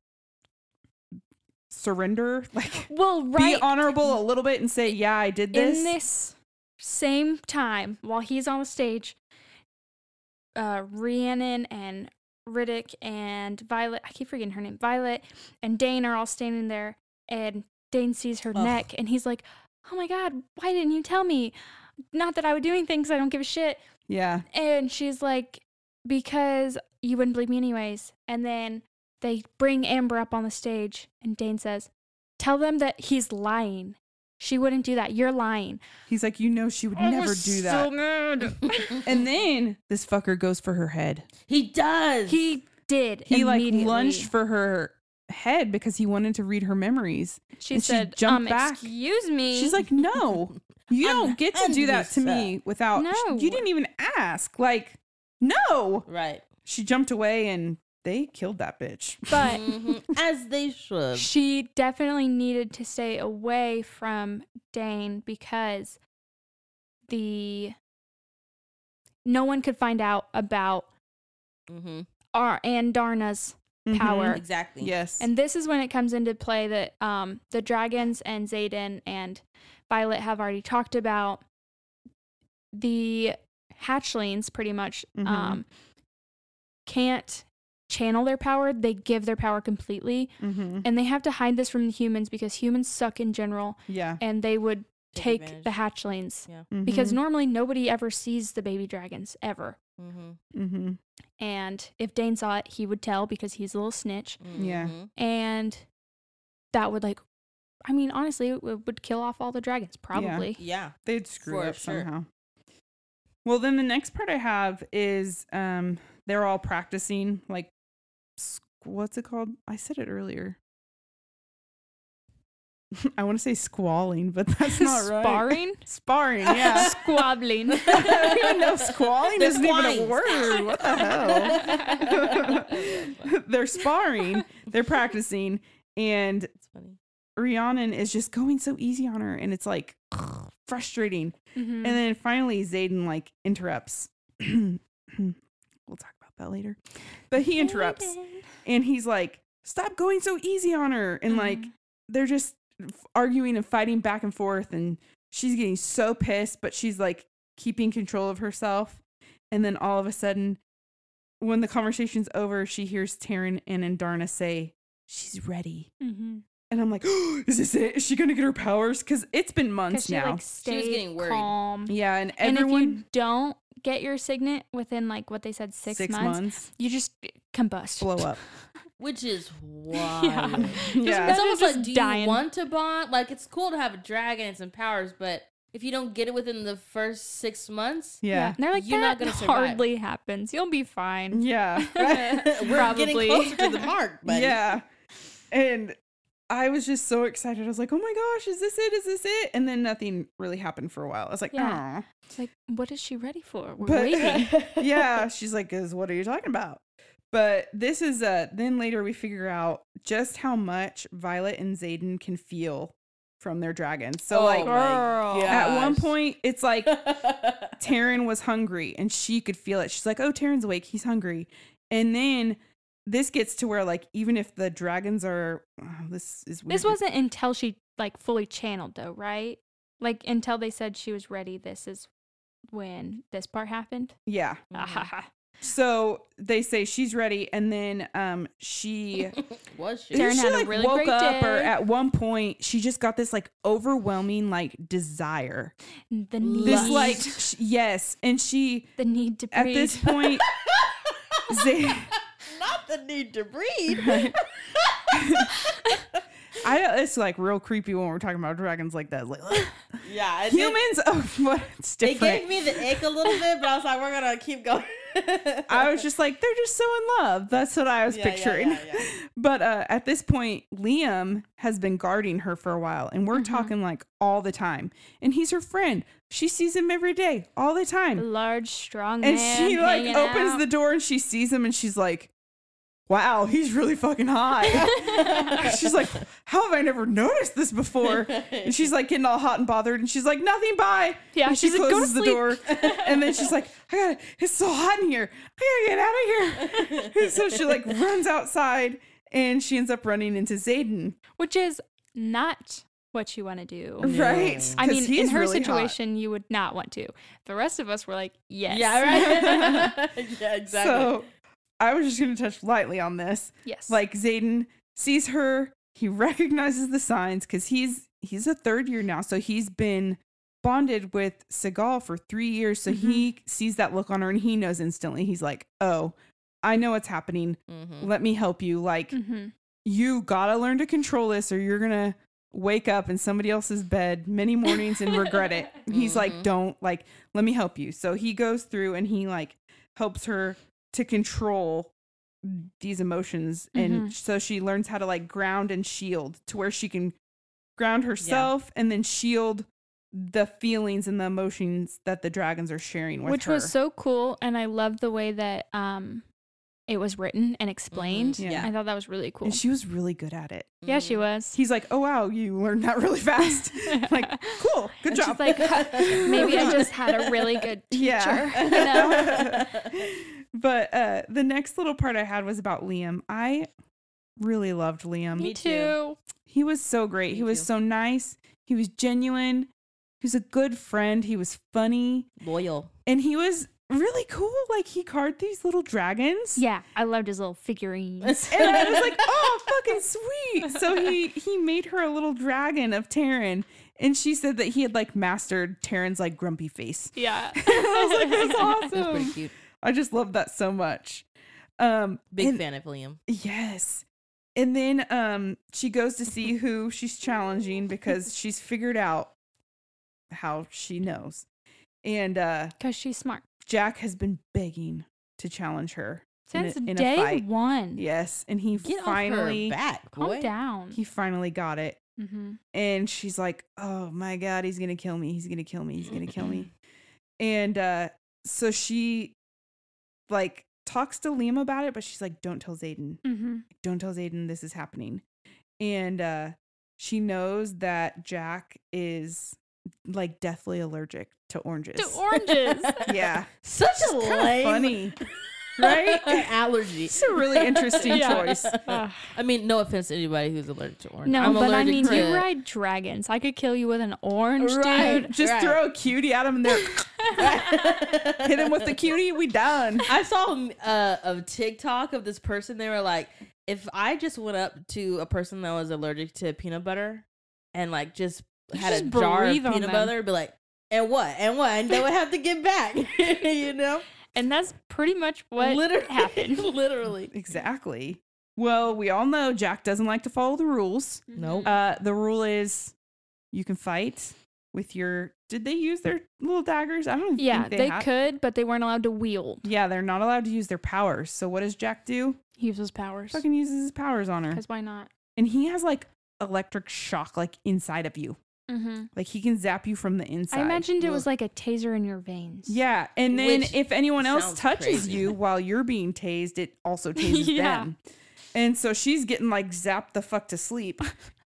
C: surrender? Like,
D: Well,
C: be
D: right
C: honorable a little bit and say, yeah, I did this.
D: in this same time, while he's on the stage, uh, Rhiannon and Riddick and Violet, I keep forgetting her name, Violet and Dane are all standing there, and Dane sees her
B: Ugh.
D: neck, and he's like, oh my God, why didn't you tell me? Not that I would do anything, because I don't give a shit.
C: Yeah.
D: And she's like, because you wouldn't believe me anyways. And then they bring Amber up on the stage, and Dane says, tell them that he's lying. She wouldn't do that. You're lying.
C: He's like, you know, she would
D: I
C: never
D: was
C: do
D: so
C: that.
D: mad.
C: And then this fucker goes for her head.
B: He does.
D: He did.
C: He like
D: immediately.
C: lunged for her head because he wanted to read her memories.
D: She
C: and she
D: said,
C: jumped
D: um,
C: back.
D: excuse me.
C: She's like, no, you
B: I'm
C: don't get to do that to me without,
D: No.
C: you didn't even ask. Like, no.
B: Right.
C: She jumped away and they killed that bitch.
D: but
B: Mhm. As they should.
D: she definitely needed to stay away from Dane because the no one could find out about
B: Mm-hmm.
D: our and Darna's
C: Mhm.
D: power.
B: Exactly.
C: Yes.
D: And this is when it comes into play that um, the dragons and Xaden and Violet have already talked about. The hatchlings pretty much
C: Mhm.
D: um, can't channel their power. They give their power completely.
C: Mm-hmm.
D: And they have to hide this from the humans because humans suck in general.
C: Yeah.
D: And they would
B: Take
D: take,
B: advantage.
D: the hatchlings.
B: Yeah.
D: Because
C: Mhm.
D: normally nobody ever sees the baby dragons, ever.
B: Mm-hmm.
C: Mm-hmm.
D: And if Dane saw it, he would tell because he's a little snitch.
C: Yeah.
B: Mm-hmm.
D: And that would like, I mean, honestly, it would would kill off all the dragons, probably.
B: Yeah.
C: They'd screw
B: For
C: up
B: sure.
C: somehow. Well, then the next part I have is um they're all practicing like squ- what's it called? I said it earlier. I want to say squalling, but that's not right.
D: Sparring?
C: Sparring, yeah.
D: Squabbling.
C: I don't even know if squalling
B: They're
C: isn't even a
B: squawing.
C: word. What the hell? They're sparring. They're practicing, and
B: It's funny.
C: Rhiannon is just going so easy on her, and it's like frustrating.
D: Mhm.
C: And then finally, Xaden like interrupts. We'll talk about that later. But he interrupts, and he's like, "Stop going so easy on her!" And like
D: Mhm.
C: they're just f- arguing and fighting back and forth, and she's getting so pissed, but she's like keeping control of herself. And then all of a sudden, when the conversation's over, she hears Taryn and Andarna say, "She's ready."
D: Mhm.
C: And I'm like, oh, "Is this it? Is she gonna get her powers?" Because it's been
D: 'Cause
C: months
D: she
C: now.
D: like stayed
B: getting worried.
D: calm.
C: Yeah, and
D: And
C: everyone
D: if you don't get your signet within like what they said six,
C: six
D: months,
C: months
D: you just combust.
C: blow up.
B: Which is wild.
D: Yeah.
C: Yeah.
B: It's
D: Imagine
B: almost
D: just
B: like, do
D: dying.
B: you want to bond? Like, it's cool to have a dragon and some powers, but if you don't get it within the first six months,
C: Yeah.
D: And they're like,
B: You're not
D: that
B: gonna survive."
D: hardly happens. You'll be fine.
C: Yeah.
B: we're
D: Probably.
B: getting closer to the mark, buddy.
C: Yeah. And I was just so excited. I was like, "Oh my gosh, is this it? Is this it?" And then nothing really happened for a while. I was like,
D: Yeah.
C: "Oh."
D: It's like, what is she ready for? We're
C: But
D: waiting.
C: yeah, she's like, "Is what are you talking about?" But this is uh then later we figure out just how much Violet and Xaden can feel from their dragons. So
B: Oh
C: like
B: my
D: Girl.
C: at one
B: gosh.
C: point it's like Taryn was hungry and she could feel it. She's like, "Oh, Taryn's awake. He's hungry." And then this gets to where like even if the dragons are oh, this is weird.
D: This wasn't until she like fully channeled though, right? Like until they said she was ready. This is when this part happened.
C: yeah.
B: Mhm.
C: So they say she's ready, and then um she
B: Was she?
D: Taryn
C: she
D: had a
C: like
D: really
C: woke
D: great
C: up, or
D: day.
C: at one point she just got this like overwhelming like desire.
D: The need,
C: This like sh- yes, and she
D: the need to
C: at
D: breathe.
C: this point, Za-
B: Not the need to breathe.
C: I it's like real creepy when we're talking about dragons like that. Like ugh.
B: Yeah. It did-
C: humans, oh, what it's
B: It
C: different.
B: gave me the ick a little bit, but I was like, we're gonna keep going.
C: I was just like, they're just so in love. That's what I was
B: Yeah,
C: picturing.
B: yeah, yeah, yeah.
C: But uh, at this point, Liam has been guarding her for a while, and we're
D: Mhm.
C: talking like all the time. And he's her friend. She sees him every day, all the time.
D: Large, strong
C: And
D: man.
C: she like
D: hanging
C: opens
D: out.
C: the door and she sees him and she's like, wow, he's really fucking hot. She's like, how have I never noticed this before? And she's like getting all hot and bothered and she's like, nothing, bye.
D: Yeah,
C: and she
D: she's like, "Go to
C: closes the door. And then she's like, I gotta, it's so hot in here. I gotta get out of here. And so she like runs outside and she ends up running into Xaden.
D: Which is not what you want to do.
C: Right?
D: I
C: 'Cause
D: mean,
C: he's
D: in her
C: really hot.
D: situation, you would not want to. The rest of us were like, yes.
B: Yeah, right. Yeah, exactly.
C: So I was just going to touch lightly on this.
D: Yes.
C: Like Xaden sees her, he recognizes the signs because he's he's a third year now, so he's been bonded with Seagal for three years. So he sees that look on her and he knows instantly. He's like, "Oh, I know what's happening.
B: Mhm.
C: Let me help you. Like
D: hmm
C: you gotta learn to control this, or you're gonna wake up in somebody else's bed many mornings and regret it." He's like,
B: Mhm.
C: "Don't like, let me help you." So he goes through and he like helps her to control these emotions, and
D: Mhm.
C: so she learns how to like ground and shield to where she can ground herself and then shield the feelings and the emotions that the dragons are sharing with
D: Which
C: her.
D: was so cool. And I loved the way that um, it was written and explained.
C: Mhm. Yeah.
D: I thought that was really cool.
C: And she was really good at it.
D: yeah, she was.
C: He's like, "Oh wow, you learned that really fast." Like, cool, good
D: And
C: job.
D: she's like, maybe I just had a really good teacher.
C: Yeah.
D: You know?
C: But uh, the next little part I had was about Liam. I really loved Liam.
D: Me
B: Me
D: too.
B: too.
C: He was so great.
B: Me
C: he was
B: too.
C: so nice. He was genuine. He was a good friend. He was funny.
B: Loyal.
C: And he was really cool. Like, he carved these little dragons.
D: Yeah, I loved his little figurines.
C: And I was like, oh, fucking sweet. So he he made her a little dragon of Taryn. And she said that he had like mastered Taryn's like grumpy face.
D: Yeah.
C: I was like, that's awesome.
B: That's pretty cute.
C: I just love that so much. Um,
B: Big
C: and-
B: fan of Liam.
C: Yes. And then um, she goes to see who she's challenging because she's figured out how she knows. And uh,
D: Because she's smart.
C: Jack has been begging to challenge her in a-
D: Since
C: in a
D: day
C: fight.
D: one.
C: Yes, and he
B: Get
C: finally
B: off her back,
D: Calm
B: boy.
D: down.
C: he finally got it.
D: Mm-hmm.
C: And she's like, "Oh my god, he's gonna kill me! He's gonna kill me! He's gonna kill me!" And uh, so she like talks to Liam about it, but she's like, "Don't tell Xaden.
D: Mm-hmm.
C: Don't tell Xaden this is happening." And uh, she knows that Jack is like deathly allergic to oranges.
D: To oranges.
C: Yeah,
B: Such
C: it's
B: a
C: kind of
B: lame
C: funny, right?
B: allergy.
C: It's a really interesting
D: Yeah.
C: choice.
D: Ugh.
B: I mean, no offense to anybody who's allergic to orange.
D: No,
B: I'm
D: but I
B: allergic
D: mean,
B: to
D: you ride dragons. I could kill you with an orange,
B: Right.
D: dude.
C: Just
B: Right.
C: throw a cutie at him and they're hit him with the cutie. We done.
B: I saw uh, a TikTok of this person. They were like, if I just went up to a person that was allergic to peanut butter and like just
D: You
B: had a
D: just
B: jar of
D: breathe on
B: peanut
D: them.
B: butter, be like, and what? And what? And they would have to get back. You know?
D: And that's pretty much what
B: literally
D: happened.
B: Literally.
C: Exactly. Well, we all know Jack doesn't like to follow the rules.
B: Nope.
C: Uh, the rule is you can fight with your. Did they use their little daggers? I don't
D: Yeah,
C: think they,
D: they
C: had-
D: could, but they weren't allowed to wield.
C: Yeah, they're not allowed to use their powers. So what does Jack do?
D: He uses powers.
C: Fucking uses his powers on her,
D: Because why not?
C: and he has like electric shock like inside of you.
D: Mm-hmm.
C: Like he can zap you from the inside.
D: I imagined it was
B: Ugh.
D: like a taser in your veins.
C: Yeah, and then
B: Which
C: if anyone else
B: sounds
C: touches
B: crazy.
C: you while you're being tased, it also tases
D: Yeah.
C: them. And so she's getting like zapped the fuck to sleep.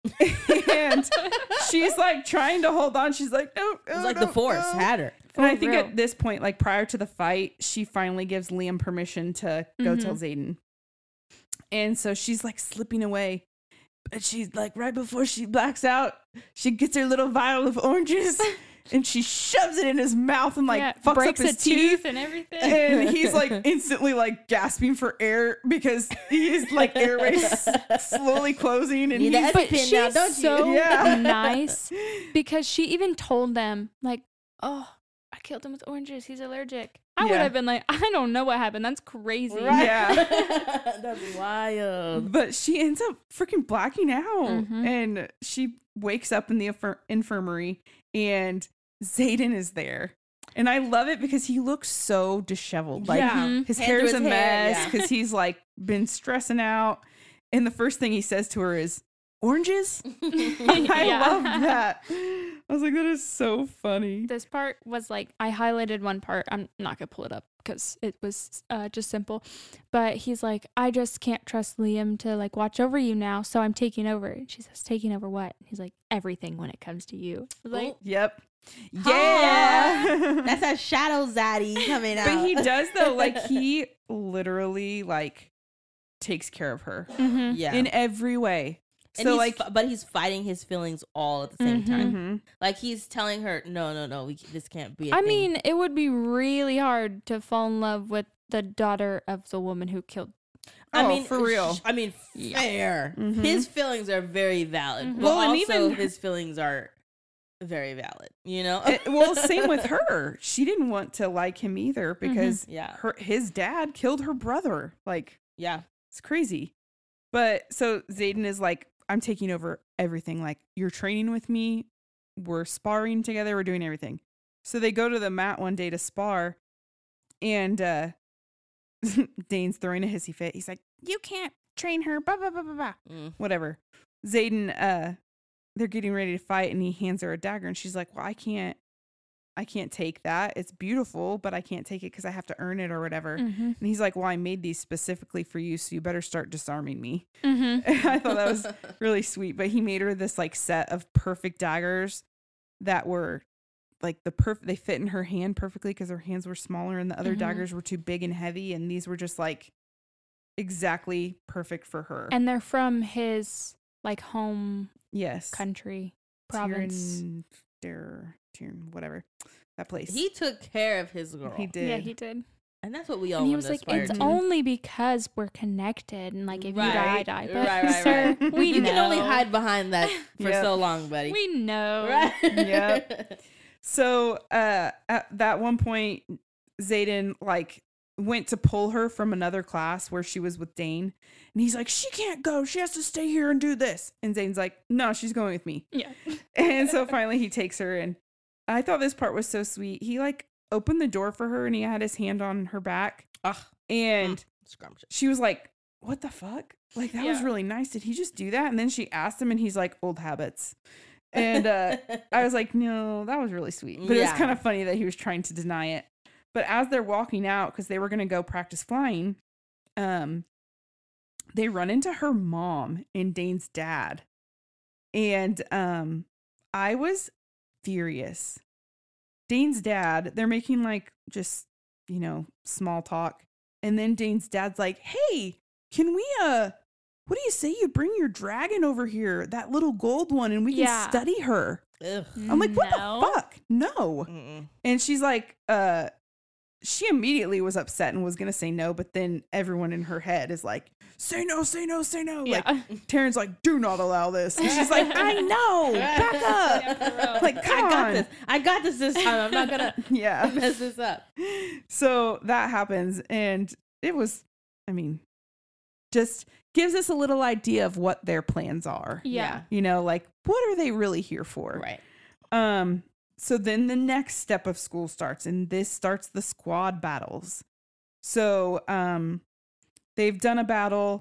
C: And she's like trying to hold on. She's like, no,
B: It was
C: no,
B: like
C: no,
B: the force
C: no.
B: had her.
C: And I
D: For
C: think
D: real.
C: at this point, like prior to the fight, she finally gives Liam permission to go
D: Mhm.
C: tell Xaden. And so she's like slipping away. But she's like, right before she blacks out, she gets her little vial of oranges and she shoves it in his mouth and like
D: Yeah,
C: fucks
D: breaks
C: up his
D: a tooth
C: teeth.
D: and everything.
C: And he's like instantly like gasping for air because he's like airways slowly closing and
B: Need
C: he's
B: that
D: But
B: EpiPen
D: she's
B: now, don't you?
D: so
C: Yeah.
D: nice because she even told them, like, oh, I killed him with oranges. He's allergic. I would
C: Yeah.
D: have been like, I don't know what happened. That's crazy.
B: Right.
C: Yeah.
B: That's wild.
C: But she ends up freaking blacking out
D: Mhm.
C: and she wakes up in the infir- infirmary and Xaden is there. And I love it because he looks so disheveled. Like
B: Yeah.
C: his
B: Hand
C: hair's
B: to
C: a
B: his hair,
C: mess
B: yeah.
C: because he's like been stressing out. And the first thing he says to her is, oranges? I
D: Yeah.
C: love that. I was like, that is so funny.
D: This part was like, I highlighted one part. I'm not going to pull it up because it was uh, just simple. But he's like, I just can't trust Liam to like watch over you now. So I'm taking over. And she says, taking over what? He's like, everything when it comes to you. I was like,
B: Ooh.
C: Yep.
B: Yeah.
C: Yeah.
B: That's a shadow zaddy coming out.
C: But he does though, like he literally like takes care of her
D: mhm.
B: yeah.
C: in every way.
B: And
C: So
B: he's
C: like,
B: fi- but he's fighting his feelings all at the same
D: Mhm.
B: time.
C: mhm.
B: Like he's telling her, no, no, no, we c- this can't be. A
D: I
B: thing.
D: mean, it would be really hard to fall in love with the daughter of the woman who killed.
B: I
C: Oh,
B: mean,
C: for real.
B: sh- I mean,
D: Yeah.
B: fair.
C: Mhm.
B: His feelings are very valid.
D: Mhm.
B: But
C: Well, and
B: also
C: even-
B: his feelings are very valid. You know.
C: It- well, same with her. She didn't want to like him either because
B: Yeah.
C: her his dad killed her brother. Like
B: yeah.
C: it's crazy. But so Zayden is like, I'm taking over everything. Like you're training with me, we're sparring together, we're doing everything. So they go to the mat one day to spar, and uh Dane's throwing a hissy fit. He's like, you can't train her, blah blah blah blah blah.
B: Mm.
C: Whatever. Zayden, uh, they're getting ready to fight, and he hands her a dagger, and she's like, "Well, I can't, I can't take that. It's beautiful, but I can't take it because I have to earn it or whatever."
D: Mm-hmm.
C: And he's like, "Well, I made these specifically for you, so you better start disarming me."
D: Mm-hmm.
C: I thought that was really sweet. But he made her this like set of perfect daggers that were like the perfect. They fit in her hand perfectly because her hands were smaller, and the other
D: Mhm.
C: daggers were too big and heavy, and these were just like exactly perfect for her.
D: And they're from his like home
C: yes,
D: country province.
C: Tyrion, Der, Tyrion, whatever that place.
B: He took care of his girl.
C: He did.
D: Yeah, he did.
B: And that's what we all
D: And he
B: want
D: was
B: to
D: like,
B: aspire
D: it's
B: to.
D: only because we're connected, and like if you die,
B: Right.
D: die. But
B: Right, right,
D: sir,
C: right.
D: we
B: you
D: know.
B: can only hide behind that for
C: Yep.
B: so long, buddy.
D: We know.
B: right?
C: Yep. So uh, at that one point, Zayden like went to pull her from another class where she was with Dane, and he's like, "She can't go. She has to stay here and do this." And Zane's like, "No, she's going with me."
D: Yeah.
C: And so finally, he takes her, and I thought this part was so sweet. He like opened the door for her, and he had his hand on her back,
B: Ugh.
C: and
B: Scrumptious.
C: she was like, "What the fuck? Like that was
D: Yeah.
C: really nice. Did he just do that?" And then she asked him, and he's like, "Old habits." And uh, I was like, no, that was really sweet. But it was
B: Yeah.
C: kind of funny that he was trying to deny it. But as they're walking out, because they were going to go practice flying, um, they run into her mom and Dane's dad. And um, I was furious. Dane's dad, they're making like just, you know, small talk. And then Dane's dad's like, hey, can we, uh, what do you say you bring your dragon over here, that little gold one, and we can
D: Yeah.
C: study her?
B: Ugh.
C: I'm like, what
D: No.
C: the fuck? No.
B: Mm-mm.
C: And she's like, uh, she immediately was upset and was going to say no. But then everyone in her head is like, say no, say no, say no.
D: Yeah.
C: Like, Taryn's like, do not allow this. And she's like, I know. Back up.
D: Yeah, for real.
C: Like, come
B: I got
C: on.
B: this. I got this this time. I'm not gonna
C: Yeah.
B: mess this up.
C: So that happens. And it was, I mean, just gives us a little idea of what their plans are.
D: Yeah.
C: You know, like, what are they really here for?
B: Right.
C: Um, so then the next step of school starts, and this starts the squad battles. So um they've done a battle,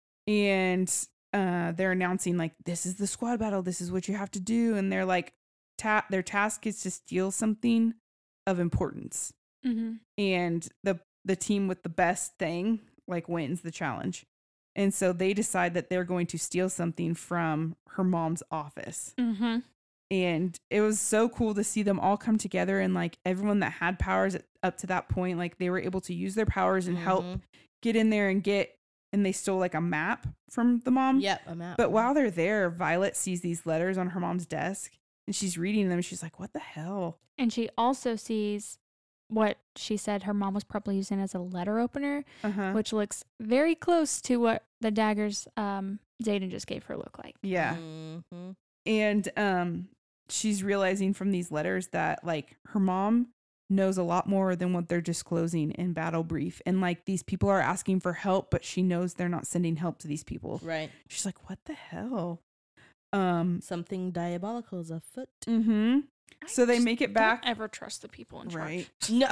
C: and uh they're announcing like, this is the squad battle, this is what you have to do, and they're like, ta- their task is to steal something of importance.
D: Mm-hmm.
C: And the the team with the best thing like wins the challenge. And so they decide that they're going to steal something from her mom's office.
D: Mm-hmm.
C: And it was so cool to see them all come together, and like everyone that had powers at, up to that point, like they were able to use their powers and help
B: Mhm.
C: get in there and get, and they stole like a map from the mom.
B: Yep, I'm out.
C: But while they're there, Violet sees these letters on her mom's desk, and she's reading them. And she's like, what the hell?
D: And she also sees what she said her mom was probably using as a letter opener,
C: Uh-huh.
D: which looks very close to what the daggers um, Zayden just gave her look like.
C: Yeah.
B: Mhm.
C: And um she's realizing from these letters that like her mom knows a lot more than what they're disclosing in Battle Brief, and like these people are asking for help, but she knows they're not sending help to these people.
B: Right.
C: She's like, what the hell? Um,
B: Something diabolical is afoot.
C: mm-hmm. So they make it back.
D: Don't ever trust the people in charge.
C: Right.
B: No.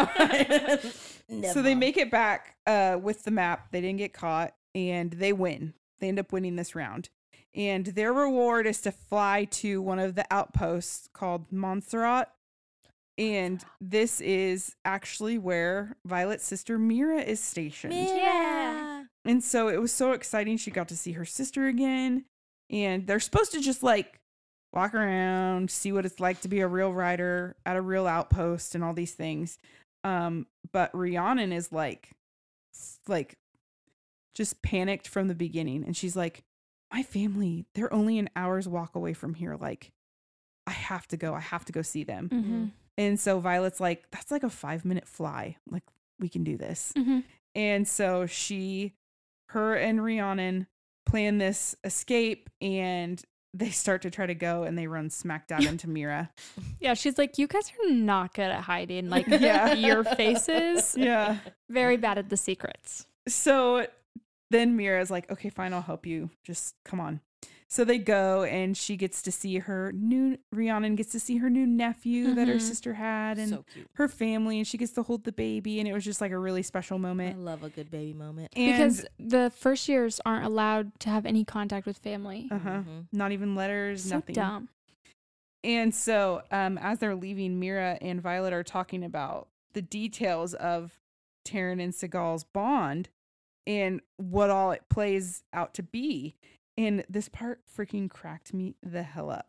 C: So they make it back uh, with the map. They didn't get caught, and they win. They end up winning this round. And their reward is to fly to one of the outposts called Montserrat. And this is actually where Violet's sister Mira is stationed.
D: Yeah.
C: And so it was so exciting. She got to see her sister again. And they're supposed to just like walk around, see what it's like to be a real rider at a real outpost and all these things. Um, but Rhiannon is like, like just panicked from the beginning. And she's like, my family, they're only an hour's walk away from here. Like, I have to go. I have to go see them.
D: Mm-hmm.
C: And so Violet's like, that's like a five minute fly. Like, we can do this.
D: Mm-hmm.
C: And so she, her and Rhiannon plan this escape, and they start to try to go, and they run smack dab into Mira.
D: Yeah, she's like, you guys are not good at hiding. Like,
C: Yeah.
D: your faces.
C: Yeah.
D: Very bad at the secrets.
C: So then Mira's like, okay, fine, I'll help you. Just come on. So they go, and she gets to see her new, Rhiannon gets to see her new nephew mm-hmm. that her sister had, and
B: so cute.
C: Her family, and she gets to hold the baby, and it was just like a really special moment.
B: I love a good baby moment.
C: And,
D: because the first years aren't allowed to have any contact with family.
C: uh-huh,
B: mm-hmm.
C: not even letters,
D: So
C: nothing.
D: dumb.
C: And so um, as they're leaving, Mira and Violet are talking about the details of Taryn and Seagal's bond and what all it plays out to be. And this part freaking cracked me the hell up.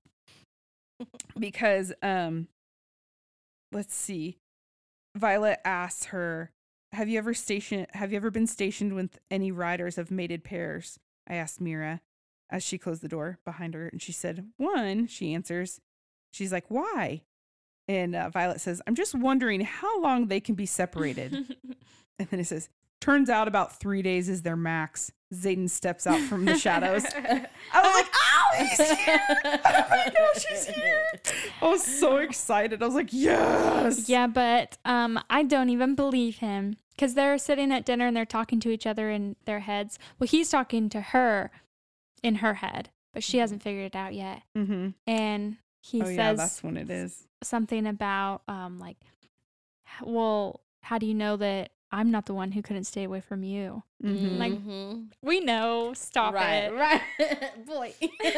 C: Because, um, let's see. Violet asks her, have you ever stationed, have you ever been stationed with any riders of mated pairs? I asked Mira as she closed the door behind her. And she said, one, she answers. She's like, why? And uh, Violet says, I'm just wondering how long they can be separated. And then it says, turns out about three days is their max. Zayden steps out from the shadows. I was like, oh, he's here. Oh my gosh, he's here. I was so excited. I was like, yes.
D: Yeah, but um, I don't even believe him. Because they're sitting at dinner and they're talking to each other in their heads. Well, he's talking to her in her head, but she hasn't figured it out yet.
C: Mm-hmm.
D: And he
C: oh,
D: says
C: yeah, that's when it is.
D: something about, um, like, well, how do you know that I'm not the one who couldn't stay away from you?
C: Mm-hmm.
D: Like, we know. Stop
B: right,
D: it.
B: Right, boy.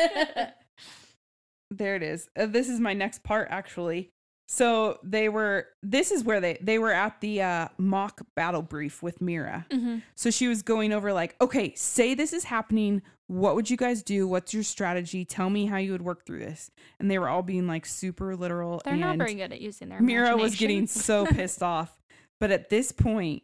C: There it is. Uh, this is my next part, actually. So they were, this is where they, they were at the uh, mock battle brief with Mira.
D: Mm-hmm.
C: So she was going over like, okay, say this is happening. What would you guys do? What's your strategy? Tell me how you would work through this. And they were all being like super literal.
D: They're
C: and
D: not very good at using their
C: Mira was getting
D: imagination.
C: so pissed off. But at this point,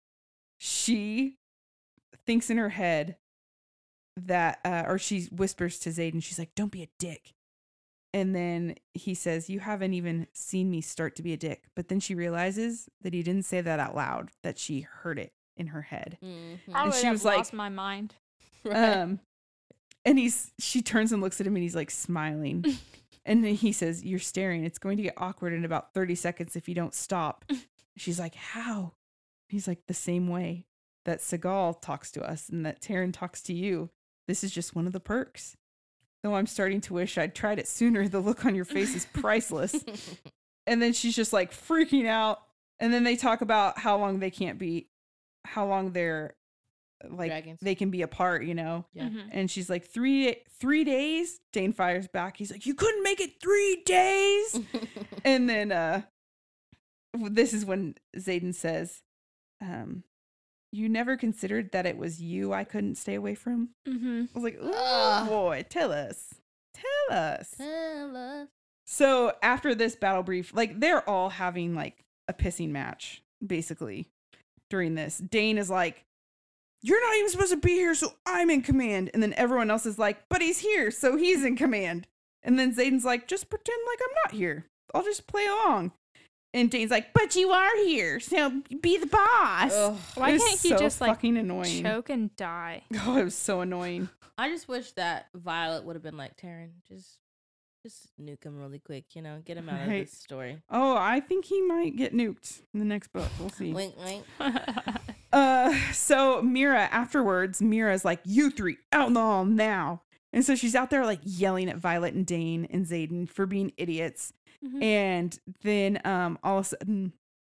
C: she thinks in her head that, uh, or she whispers to Zayden, she's like, don't be a dick. And then he says, you haven't even seen me start to be a dick. But then she realizes that he didn't say that out loud, that she heard it in her head.
B: Mm-hmm.
D: I
C: and
D: would
C: she
D: have
C: was like-
D: lost my mind.
B: Right.
C: Um, and he's, she turns and looks at him and he's like smiling. And then he says, you're staring. It's going to get awkward in about thirty seconds if you don't stop. She's like, how? He's like, the same way that Seagal talks to us and that Taryn talks to you. This is just one of the perks. Though I'm starting to wish I'd tried it sooner. The look on your face is priceless. And then she's just like freaking out. And then they talk about how long they can't be, how long they're like,
B: Dragons.
C: they can be apart, you know?
B: Yeah.
D: Mhm.
C: And she's like, three, three days? Dane fires back. He's like, you couldn't make it three days? And then uh, this is when Zayden says, um, you never considered that it was you I couldn't stay away from?
D: Mm-hmm.
C: I was like, oh
B: Ugh.
C: boy, tell us. Tell us.
B: Tell us.
C: So after this battle brief, like they're all having like a pissing match, basically, during this. Dane is like, you're not even supposed to be here, so I'm in command. And then everyone else is like, but he's here, so he's in command. And then Zayden's like, just pretend like I'm not here. I'll just play along. And Dane's like, but you are here, so be the boss.
B: Ugh.
D: Why
C: It was
D: can't he
C: so
D: just like
C: fucking annoying?
D: choke and die?
C: Oh, it was so annoying.
B: I just wish that Violet would have been like, Taryn, just just nuke him really quick, you know, get him out
C: Right.
B: of this story.
C: Oh, I think he might get nuked in the next book. We'll see.
B: Wink, wink.
C: Uh, so Mira, afterwards, Mira's like, you three, out in the hall now. And so she's out there like yelling at Violet and Dane and Xaden for being idiots.
D: Mhm.
C: And then um, all of a sudden,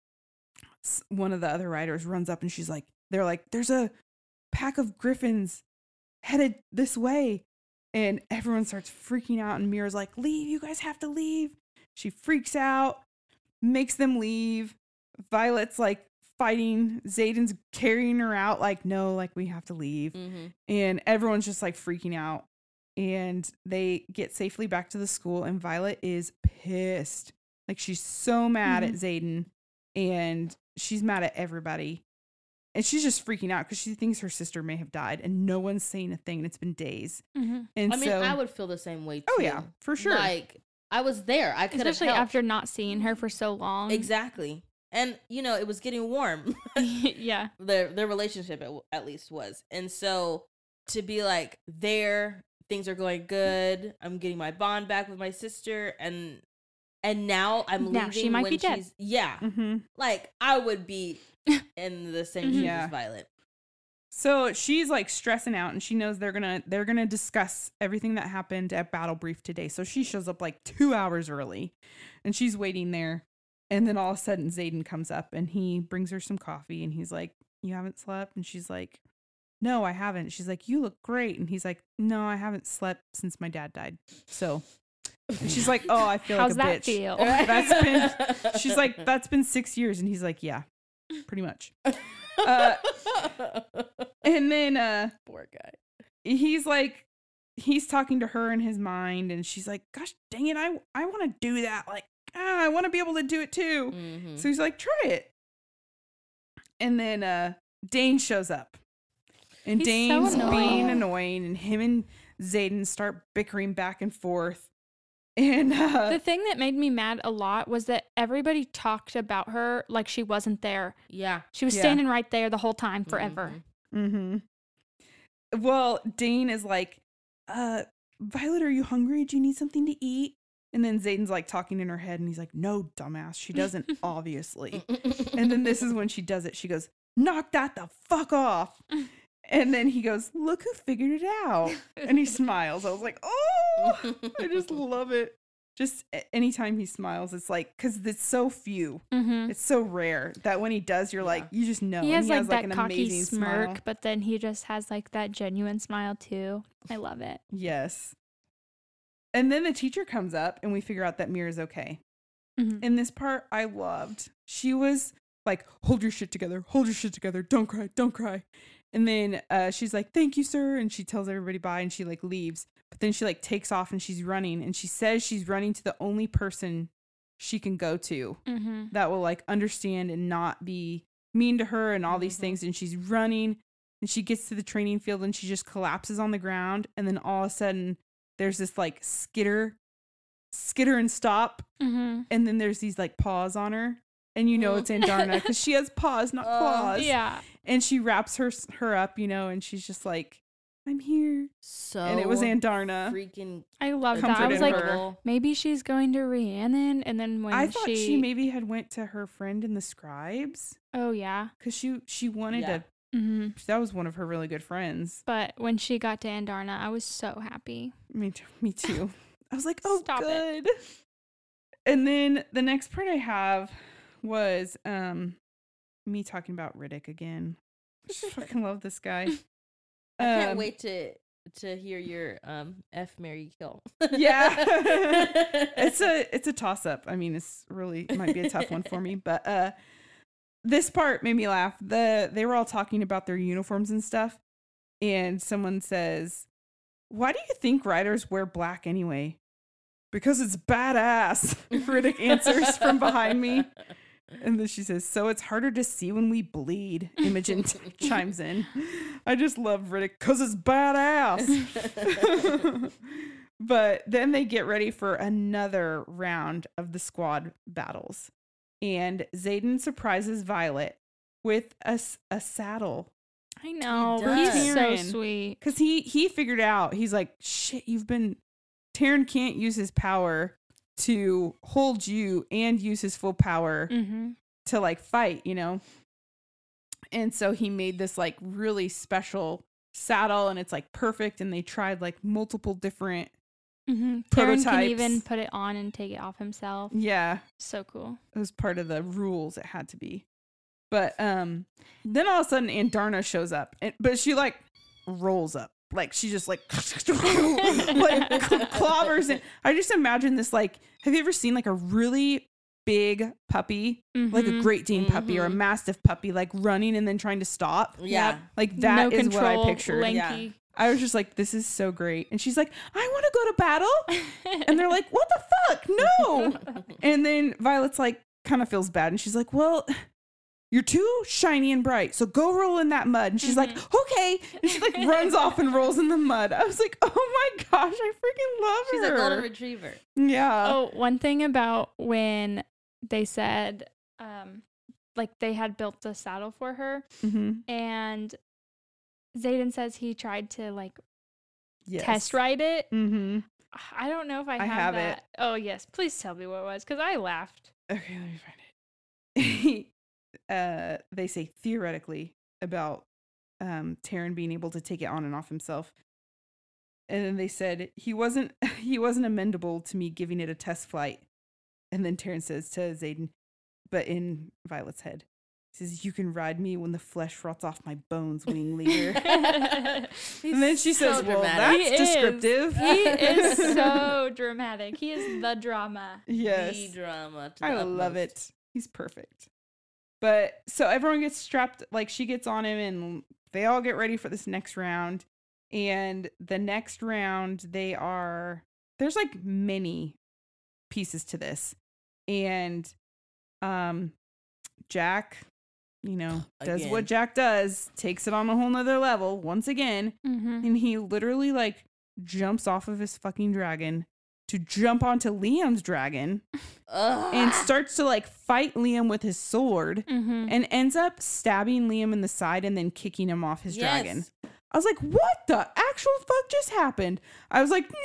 C: s- one of the other riders runs up and she's like, they're like, there's a pack of griffins headed this way. And everyone starts freaking out. And Mira's like, leave, you guys have to leave. She freaks out, makes them leave. Violet's like fighting. Xaden's carrying her out like, no, like we have to leave.
B: Mm-hmm.
C: And everyone's just like freaking out. And they get safely back to the school. And Violet is pissed. Like she's so mad
D: Mhm.
C: at Xaden. And she's mad at everybody. And she's just freaking out because she thinks her sister may have died. And no one's saying a thing. And it's been days.
D: Mhm.
C: And
B: I mean,
C: so,
B: I would feel the same way too.
C: oh yeah, for sure.
B: Like I was there. I could have
D: Especially
B: helped.
D: after not seeing her for so long.
B: Exactly. And you know, it was getting warm.
D: Yeah.
B: their their relationship at, at least was. And so to be like there, things are going good. I'm getting my bond back with my sister, and and now I'm
D: Now
B: leaving
D: she might
B: when
D: be dead.
B: she's yeah.
C: hmm
B: Like I would be in the same
D: Mhm.
B: shoes
C: Yeah.
B: as Violet.
C: So she's like stressing out, and she knows they're gonna they're gonna discuss everything that happened at Battle Brief today. So she shows up like two hours early, and she's waiting there. And then all of a sudden, Xaden comes up, and he brings her some coffee, and he's like, "You haven't slept?" And she's like, "No, I haven't." She's like, "You look great," and he's like, "No, I haven't slept since my dad died." So and she's like, "Oh, I feel
D: How's
C: like a
D: that
C: bitch."
D: feel?
C: That's been. She's like, "That's been six years," and he's like, "Yeah, pretty much." Uh, And then uh
B: Poor guy.
C: he's like he's talking to her in his mind, and she's like, gosh dang it, I I want to do that. Like, ah, I want to be able to do it too.
B: Mhm.
C: So he's like, try it. And then uh Dane shows up. And
D: He's so
C: Dane's being
D: annoying.
C: annoying, and him and Xaden start bickering back and forth. And uh
D: The thing that made me mad a lot was that everybody talked about her like she wasn't there.
B: Yeah.
D: She was
C: Yeah.
D: standing right there the whole time forever.
B: Mhm.
C: mm-hmm. Well, Dane is like, uh, Violet, are you hungry? Do you need something to eat? And then Xaden's like talking in her head, and he's like, no, dumbass, she doesn't, obviously. And then this is when she does it. She goes, knock that the fuck off. And then he goes, look who figured it out. And he smiles. I was like, oh, I just love it. Just a- anytime he smiles, it's like, because it's so few.
D: Mm-hmm.
C: It's so rare that when he does, you're like, you just know.
D: He
C: And
D: has like that
C: an
D: cocky
C: amazing
D: smirk,
C: smile.
D: but then he just has like that genuine smile too. I love it.
C: Yes. And then the teacher comes up, and we figure out that Mira's okay.
D: Mhm.
C: In this part, I loved. She was like, hold your shit together. Hold your shit together. Don't cry. Don't cry. And then uh, she's like, thank you, sir. And she tells everybody bye, and she like leaves. But then she like takes off, and she's running. And she says she's running to the only person she can go to
D: Mm-hmm.
C: that will like understand and not be mean to her and all these
B: Mhm.
C: things. And she's running, and she gets to the training field, and she just collapses on the ground. And then all of a sudden, there's this like skitter, skitter and stop.
D: Mm-hmm.
C: And then there's these like paws on her. And you know it's Andarna because she has paws, not
B: Oh,
C: claws.
D: Yeah.
C: And she wraps her her up, you know, and she's just like, I'm here.
B: So
C: and it was Andarna.
B: freaking
D: I love that. I
C: Comforted
D: was like,
C: her.
D: maybe she's going to Rhiannon, and then when
C: I thought
D: she,
C: she... maybe had went to her friend in the scribes
D: oh yeah,
C: because she she wanted
B: Yeah.
C: to.
D: mm-hmm.
C: That was one of her really good friends.
D: But when she got to Andarna, I was so happy.
C: Me too. Me too. I was like, oh,
D: Stop it.
C: good. And then the next part I have was um me talking about Riddick again. I just fucking love this guy.
B: I can't
C: Um,
B: wait to to hear your um F Mary Kill.
C: Yeah. it's a it's a toss up. I mean, it's really it might be a tough one for me, but uh this part made me laugh. The they were all talking about their uniforms and stuff, and someone says, "Why do you think riders wear black anyway?" Because it's badass. Riddick answers from behind me. And then she says, so it's harder to see when we bleed. Imogen t- chimes in. I just love Riddick because it's badass. But then they get ready for another round of the squad battles. And Xaden surprises Violet with a, s- a saddle.
D: I know.
B: does.
D: He's so
C: Taryn.
D: sweet.
C: Because he, he figured out, he's like, shit, you've been... Taryn can't use his power to hold you and use his full power
D: Mm-hmm.
C: to like fight, you know? And so he made this like really special saddle and it's like perfect. And they tried like multiple different
D: Mm-hmm. Taryn
C: prototypes.
D: can even put it on and take it off himself.
C: Yeah.
D: So cool.
C: It was part of the rules. It had to be. But um, then all of a sudden Andarna shows up. And, but she like rolls up. Like she just like, like clobbers. And I just imagine this like, have you ever seen like a really big puppy,
D: Mm-hmm.
C: like a Great Dane puppy or a
B: Mhm.
C: Mastiff puppy, like running and then trying to stop?
B: Yeah.
C: Like that
D: no
C: is
D: control,
C: what I pictured.
D: lanky.
C: I was just like, this is so great. And she's like, I want to go to battle. And they're like, what the fuck? No. And then Violet's like, kind of feels bad. And she's like, well, you're too shiny and bright. So go roll in that mud. And she's like, okay. And she like runs off and rolls in the mud. I was like, oh my gosh, I freaking love
B: She's
C: her.
B: a golden retriever.
C: Yeah.
D: Oh, one thing about when they said, um, like they had built the saddle for her,
C: Mm-hmm.
D: and Xaden says he tried to like
C: Yes.
D: test ride it.
C: Mm-hmm.
D: I don't know if I,
C: I
D: have,
C: have
D: that.
C: it.
D: Oh yes, please tell me what it was because I laughed.
C: Okay, let me find it. uh, they say theoretically about um, Taryn being able to take it on and off himself. And then they said he wasn't he wasn't amendable to me giving it a test flight. And then Taryn says to Xaden, but in Violet's head, he says, you can ride me when the flesh rots off my bones, wing leader. And then she
B: so
C: says, well,
B: dramatic.
C: that's
D: He is.
C: descriptive.
D: He is so dramatic. He is the drama.
C: Yes.
B: The drama. To
C: I
B: the
C: love
B: utmost.
C: it. He's perfect. But so everyone gets strapped, like she gets on him and they all get ready for this next round. And the next round, they are, there's like many pieces to this. And um, Jack, you know, does
B: Again.
C: what Jack does, takes it on a whole nother level once again.
D: Mm-hmm.
C: And he literally like jumps off of his fucking dragon to jump onto Liam's dragon
B: Ugh.
C: and starts to like fight Liam with his sword
D: Mm-hmm.
C: and ends up stabbing Liam in the side and then kicking him off his
B: Yes.
C: dragon. I was like, what the actual fuck just happened? I was like,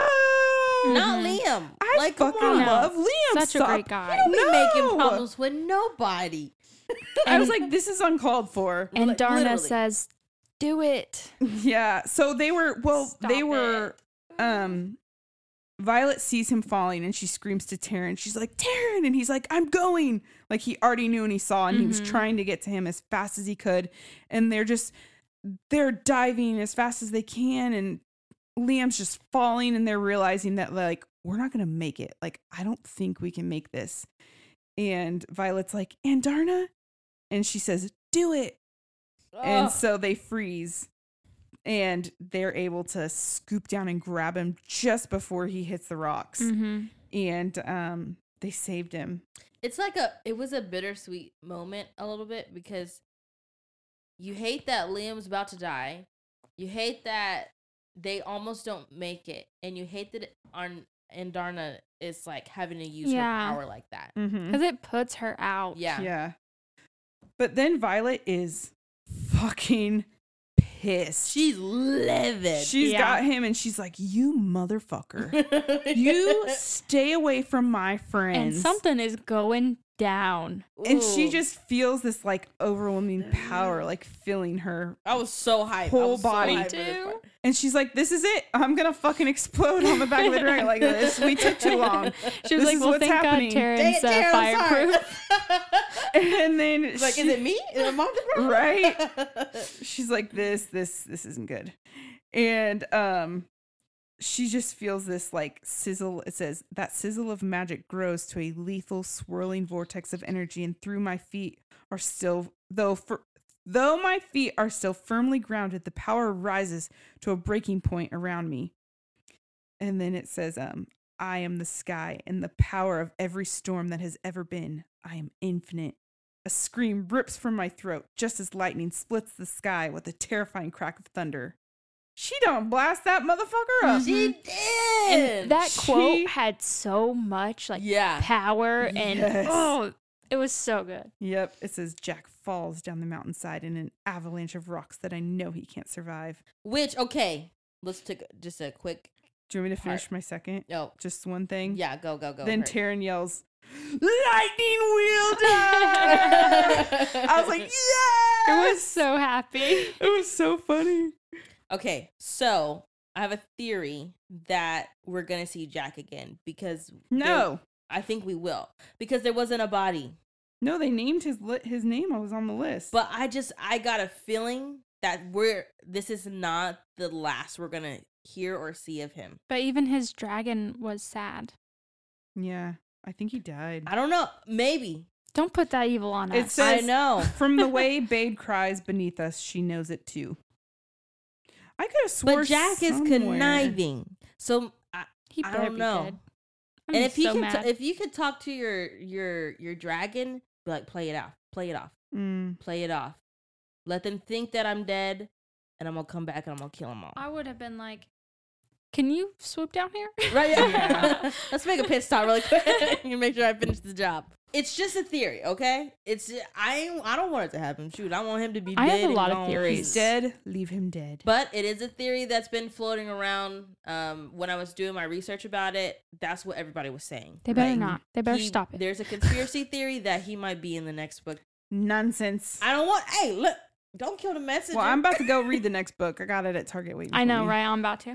C: no!
B: Not
D: Mhm.
B: Liam.
C: I
B: like, come
C: fucking
B: on.
D: No.
C: love Liam.
D: Such a
C: Stop.
D: great guy.
B: You don't be making
C: No.
B: problems with nobody.
C: I was like, this is uncalled for.
D: And
B: Like,
D: Darna
B: literally.
D: says, "Do it."
C: Yeah. So they were, well,
D: Stop
C: they were,
D: it.
C: um, Violet sees him falling and she screams to Taryn. She's like, Taryn. And he's like, I'm going. Like he already knew and he saw and he was
D: Mhm.
C: trying to get to him as fast as he could. And they're just, they're diving as fast as they can. And Liam's just falling and they're realizing that like, we're not going to make it. Like, I don't think we can make this. And Violet's like, Andarna? And she says, do it. And
B: Ugh.
C: so they freeze and they're able to scoop down and grab him just before he hits the rocks.
D: Mm-hmm.
C: And um, they saved him.
B: It's like a, it was a bittersweet moment a little bit because you hate that Liam's about to die. You hate that they almost don't make it. And you hate that on Andarna is like having to use
D: Yeah.
B: her power like that.
C: Mm-hmm.
D: Because it puts her out.
B: Yeah.
C: Yeah. But then Violet is fucking pissed.
B: She's livid.
C: She's
D: Yeah.
C: got him and she's like, you motherfucker. You stay away from my friends.
D: And something is going down.
C: And she
B: Ooh.
C: just feels this like overwhelming power like filling her.
B: I was so hyped. I
C: Whole
B: was so
C: body.
B: hyped for this
D: Me
B: part.
C: And she's like, this is it. I'm going to fucking explode on the back of the dragon like this. We took too long.
D: She was
C: This
D: like,
C: is
D: "Well,
C: what's
D: thank
C: happening."
D: God
B: Dang
D: Taryn's
B: it,
D: uh,
B: Tara, I'm sorry.
D: fireproof."
C: And then
B: She's like,
C: she-
B: is it me? Am I the problem?
C: Right? she's like, this, this, this isn't good. And um, she just feels this like sizzle. It says, that sizzle of magic grows to a lethal swirling vortex of energy, and through my feet are still, though for, though my feet are still firmly grounded, the power rises to a breaking point around me. And then it says, um, I am the sky and the power of every storm that has ever been. I am infinite. A scream rips from my throat just as lightning splits the sky with a terrifying crack of thunder. She don't blast that motherfucker up.
B: She did.
D: And that
C: She-
D: quote had so much like
B: yeah.
D: power and
C: Yes.
D: oh, it was so good.
C: Yep, it says Jack falls down the mountainside in an avalanche of rocks that I know he can't survive.
B: Which, okay, let's take just a quick.
C: Do you want me to finish
B: Part.
C: my second?
B: No.
C: Just one thing?
B: Yeah, go, go, go.
C: Then
B: hurry.
C: Taryn yells, lightning wielder! I was like,
D: I was so happy.
C: It was so funny.
B: Okay, so I have a theory that we're gonna see Jack again because
C: No,
B: there- I think we will because there wasn't a body.
C: no, they named his li- his name. I was on the list.
B: But I just I got a feeling that we're this is not the last we're gonna hear or see of him.
D: But even his dragon was sad.
C: yeah, I think he died.
B: I don't know. Maybe.
D: Don't put that evil on
C: It
D: us.
C: says-
B: I know.
C: From the way Bade cries beneath us, she knows it too. I could have sworn.
B: But Jack is
C: somewhere-
B: conniving. So I,
D: he
B: I
D: better
B: don't
D: be
B: know.
D: good. I'm
B: and if he
D: so
B: can
D: mad.
B: t- if you could talk to your your your dragon, be like play it off. Play it off.
C: Mm.
B: Play it off. Let them think that I'm dead and I'm gonna come back and I'm gonna kill them all.
D: I would have been like, can you swoop down here?
B: Right?
C: Yeah.
B: Let's make a pit stop really quick and make sure I finish the job. It's just a theory, okay? It's I ain't- I don't want it to happen. Shoot, I want him to be
D: I
B: dead.
D: have a
B: and
D: lot of
B: gone.
D: theories.
C: He's dead. Leave him dead.
B: But it is a theory that's been floating around. Um, when I was doing my research about it, that's what everybody was saying.
D: They better
B: Like,
D: not. They better
B: he-
D: stop it.
B: There's a conspiracy theory that he might be in the next book.
C: Nonsense.
B: I don't want. Hey, look! Don't kill the messenger.
C: Well, I'm about to go read the next book. I got it at Target waiting.
D: I
C: for
D: know,
C: me.
D: right? I'm about to.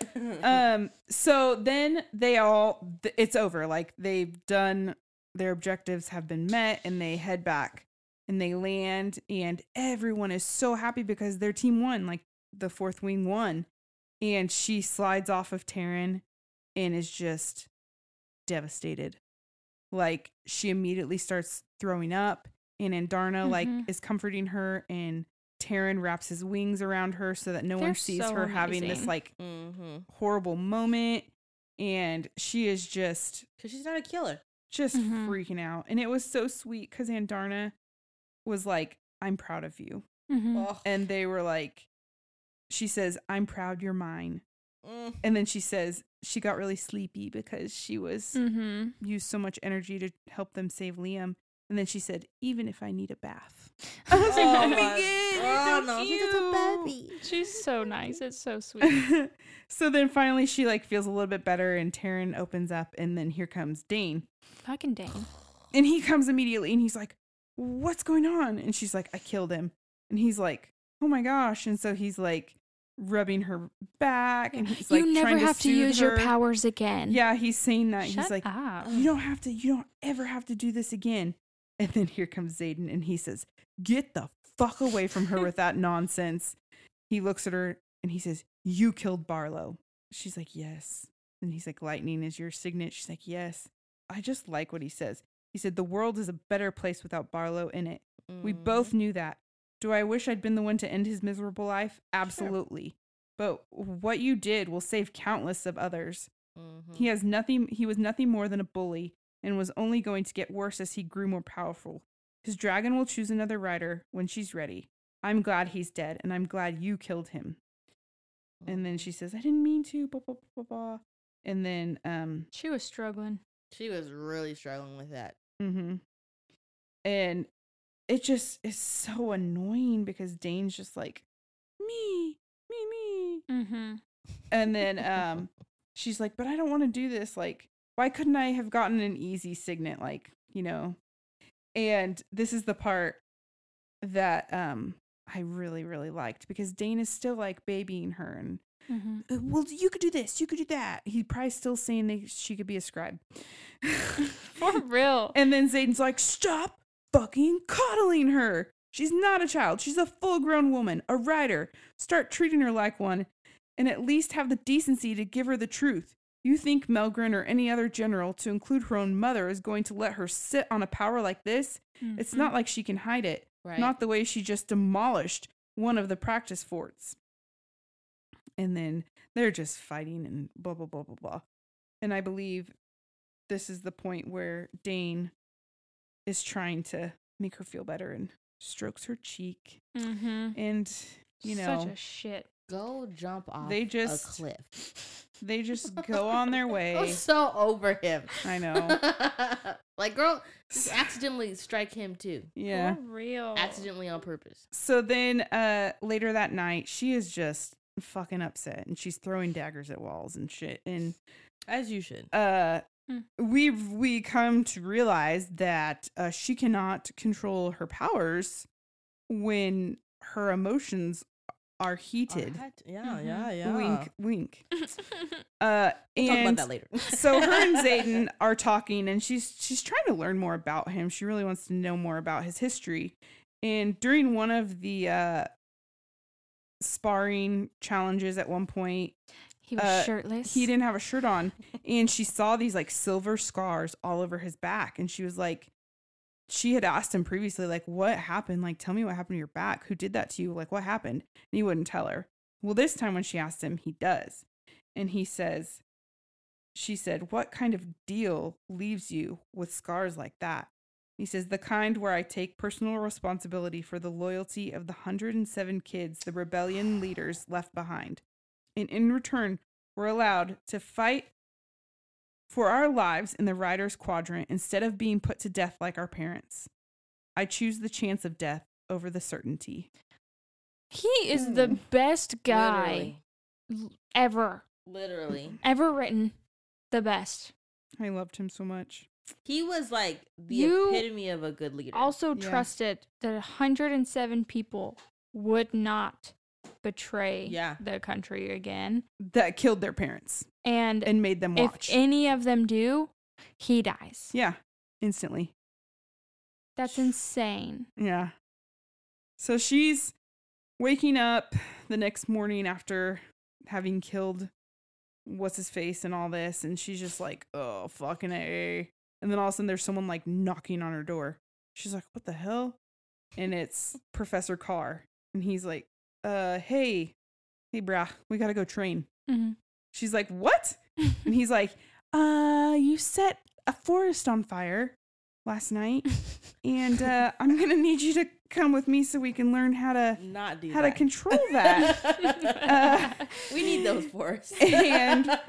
C: Um. So then they all. th- It's over. Like they've done. Their objectives have been met, and they head back, and they land, and everyone is so happy because their team won. Like the Fourth Wing won, and she slides off of Taryn, and is just devastated. Like she immediately starts throwing up, and Andarna like
D: Mhm.
C: is comforting her, and Taryn wraps his wings around her so that no one
D: They're
C: sees
D: so
C: her having this
D: amazing.
C: like
B: mm-hmm.
C: horrible moment, and she is just
B: Because she's not a killer.
C: just
D: Mhm.
C: freaking out. And it was so sweet because Andarna was like, I'm proud of you.
D: Mhm.
B: Oh.
C: And they were like, she says, I'm proud you're mine.
B: Mm.
C: And then she says she got really sleepy because she was
D: Mhm.
C: used so much energy to help them save Liam. And then she said, even if I need a bath. I was like,
B: Oh
C: oh
B: my
C: my God,
B: God, no, she's just a baby.
D: She's so nice. It's so sweet.
C: So then finally she like feels a little bit better, and Taryn opens up, and then here comes Dane.
D: Fucking Dane.
C: And he comes immediately, and he's like, what's going on? And she's like, I killed him. And he's like, oh my gosh. And so he's like rubbing her back, and he's like
D: you never
C: trying
D: have to,
C: soothe
D: use your
C: her.
D: powers again.
C: Yeah, he's saying that.
D: Shut
C: he's like,
D: up.
C: you don't have to, you don't ever have to do this again. And then here comes Zayden, and he says, get the fuck away from her with that nonsense. He looks at her and he says, you killed Barlow. She's like, yes. And he's like, lightning is your signet. She's like, yes. I just like what he says. He said, the world is a better place without Barlow in it. We
B: Mm-hmm.
C: both knew that. Do I wish I'd been the one to end his miserable life? Absolutely. But what you did will save countless of others.
B: Mhm.
C: He has nothing, he was nothing more than a bully, and was only going to get worse as he grew more powerful. His dragon will choose another rider when she's ready. I'm glad he's dead, and I'm glad you killed him. And then she says, I didn't mean to, blah, blah, blah, blah. And then, um,
D: She was struggling.
B: She was really struggling with that.
C: mm-hmm. And it just is so annoying because Dane's just like, me, me, me.
D: Mm-hmm.
C: And then um, she's like, but I don't want to do this. Like, why couldn't I have gotten an easy signet? Like, you know. And this is the part that um, I really, really liked because Dane is still like babying her and,
D: Mm-hmm.
C: "Uh, well, you could do this, you could do that. He probably still saying that she could be a scribe.
D: For real.
C: And then Zayden's like, stop fucking coddling her. She's not a child. She's a full grown woman, a rider. Start treating her like one and at least have the decency to give her the truth. You think Melgren or any other general, to include her own mother, is going to let her sit on a power like this? It's not like she can hide it.
B: Right.
C: Not the way she just demolished one of the practice forts. And then they're just fighting and blah, blah, blah, blah, blah. And I believe this is the point where Dane is trying to make her feel better and strokes her cheek.
D: Mm-hmm.
C: And, you know,
D: Such a shit.
B: Go jump off
C: They just-
B: a cliff.
C: they just go on their
B: I'm
C: way.
B: so over him.
C: I know.
B: Like, girl, just accidentally strike him too.
C: Yeah.
D: For real.
B: Accidentally on purpose.
C: So then uh later that night, she is just fucking upset and she's throwing daggers at walls and shit. And
B: As you should.
C: uh
D: Hmm.
C: we we come to realize that uh she cannot control her powers when her emotions are
B: Or
C: heated.
B: had- Yeah,
D: Mhm.
B: yeah, yeah.
C: Wink, wink. Uh,
B: We'll talk about
C: and
B: that later.
C: so her and Zayden are talking, and she's she's trying to learn more about him. She really wants to know more about his history. And during one of the uh, sparring challenges, at one point,
D: He was
C: Uh,
D: shirtless.
C: he didn't have a shirt on, and she saw these like silver scars all over his back, and she was like, she had asked him previously, like, what happened? Like, tell me what happened to your back. Who did that to you? Like, what happened? And he wouldn't tell her. Well, this time when she asked him, he does. And he says, she said, what kind of deal leaves you with scars like that? He says, the kind where I take personal responsibility for the loyalty of the one hundred seven kids the rebellion leaders left behind. And in return, we're allowed to fight for our lives in the Riders Quadrant instead of being put to death like our parents. I choose the chance of death over the certainty.
D: He is the
C: Hmm.
D: best guy
B: Literally.
D: l- ever,
B: Literally.
D: ever written. The best.
C: I loved him so much.
B: He was like the
D: You
B: epitome of a good leader.
D: Also
C: Yeah.
D: trusted that one hundred seven people would not betray
B: Yeah.
D: the country again.
C: That killed their parents
D: And,
C: and made them
D: if
C: watch.
D: any of them do, he dies.
C: yeah, instantly.
D: That's insane.
C: Yeah. So she's waking up the next morning after having killed what's his face and all this, and she's just like, oh, fucking A. And then all of a sudden there's someone like knocking on her door. She's like, what the hell? And it's Professor Carr. And he's like, uh, hey, hey, brah, we gotta go train.
D: Mhm.
C: She's like, what? And he's like, uh, you set a forest on fire last night, and uh, I'm gonna need you to come with me so we can learn how to
B: Not do
C: how
B: that.
C: to control that. Uh,
B: we need those for us.
C: and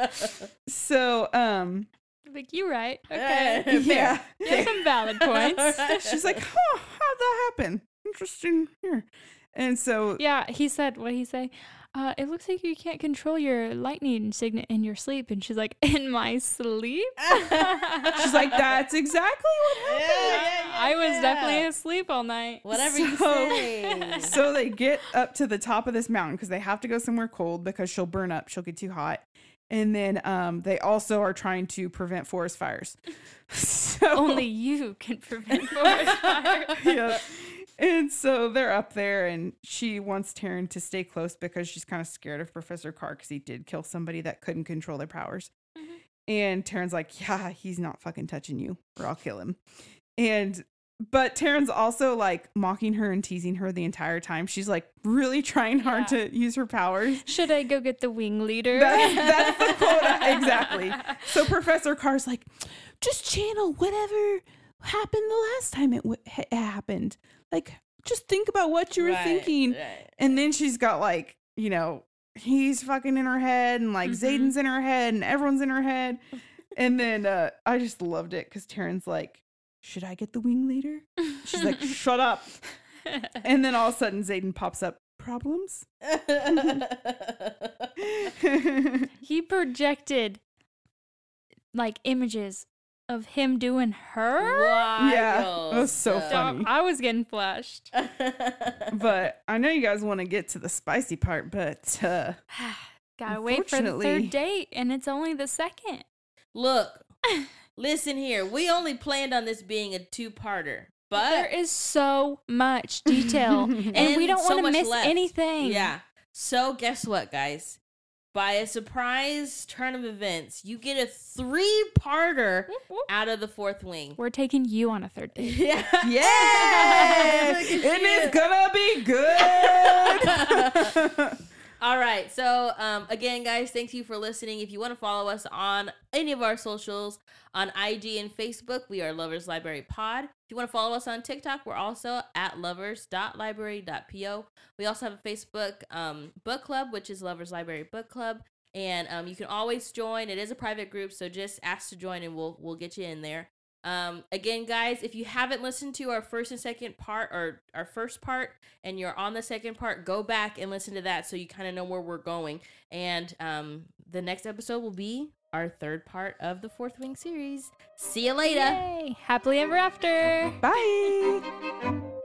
C: so, um,
D: Like, you right. Okay.
C: yeah,
D: You have some valid points.
C: she's like, huh, how'd that happen? Interesting here. And so,
D: Yeah, he said, what did he say? Uh, it looks like you can't control your lightning signet in your sleep. And she's like, in my sleep?
C: she's like, that's exactly what happened.
B: Yeah, yeah,
D: I was
B: yeah.
D: definitely asleep all night.
B: Whatever you
C: So-
B: say.
C: So they get up to the top of this mountain because they have to go somewhere cold because she'll burn up. She'll get too hot. And then um, they also are trying to prevent forest fires. So,
D: Only you can prevent forest fires.
C: yeah. And so they're up there, and she wants Taryn to stay close because she's kind of scared of Professor Carr because he did kill somebody that couldn't control their powers.
D: Mhm.
C: And Taryn's like, yeah, he's not fucking touching you or I'll kill him. And but Taryn's also like mocking her and teasing her the entire time. She's like really trying hard
D: Yeah.
C: to use her powers.
D: Should I go get the wing leader?
C: That's, that's the quota. Exactly. So Professor Carr's like, just channel whatever happened the last time it w- ha- happened. Like, just think about what you were
B: Right,
C: thinking.
B: right.
C: And then she's got like, you know, he's fucking in her head, and like
D: Mhm.
C: Zayden's in her head, and everyone's in her head. And then uh, I just loved it because Taryn's like, should I get the wing leader? She's like, shut up. And then all of a sudden Zayden pops up, problems?
D: He projected like images of him doing her.
C: Yeah,
B: Wild
C: it was so
B: stuff.
C: funny.
D: I was getting flushed.
C: But I know you guys want to get to the spicy part, but uh,
D: Gotta wait for the
C: Unfortunately-
D: third date, and it's only the second.
B: Look, listen here. We only planned on this being a two-parter, but
D: there is so much detail, and,
B: And
D: we don't
B: so
D: want to
B: much
D: miss
B: left.
D: anything.
B: yeah. So guess what, guys? By a surprise turn of events, you get a three-parter
D: Whoop, whoop.
B: out of the Fourth Wing.
D: We're taking you on a third date.
B: Yeah.
C: yeah,
B: Look
C: and
B: at
C: it's
B: you.
C: gonna be good.
B: All right. So, um, again, guys, thank you for listening. If you want to follow us on any of our socials, on I G and Facebook, we are Lovers Library Pod. If you want to follow us on TikTok, we're also at lovers dot library dot po. We also have a Facebook um, book club, which is Lovers Library Book Club. And um, you can always join. It is a private group, so just ask to join and we'll we'll get you in there. Um, again, guys, if you haven't listened to our first and second part, or our first part, and you're on the second part, go back and listen to that so you kind of know where we're going. And um, the next episode will be our third part of the Fourth Wing series. See you later.
D: Yay! Happily ever after.
C: Bye.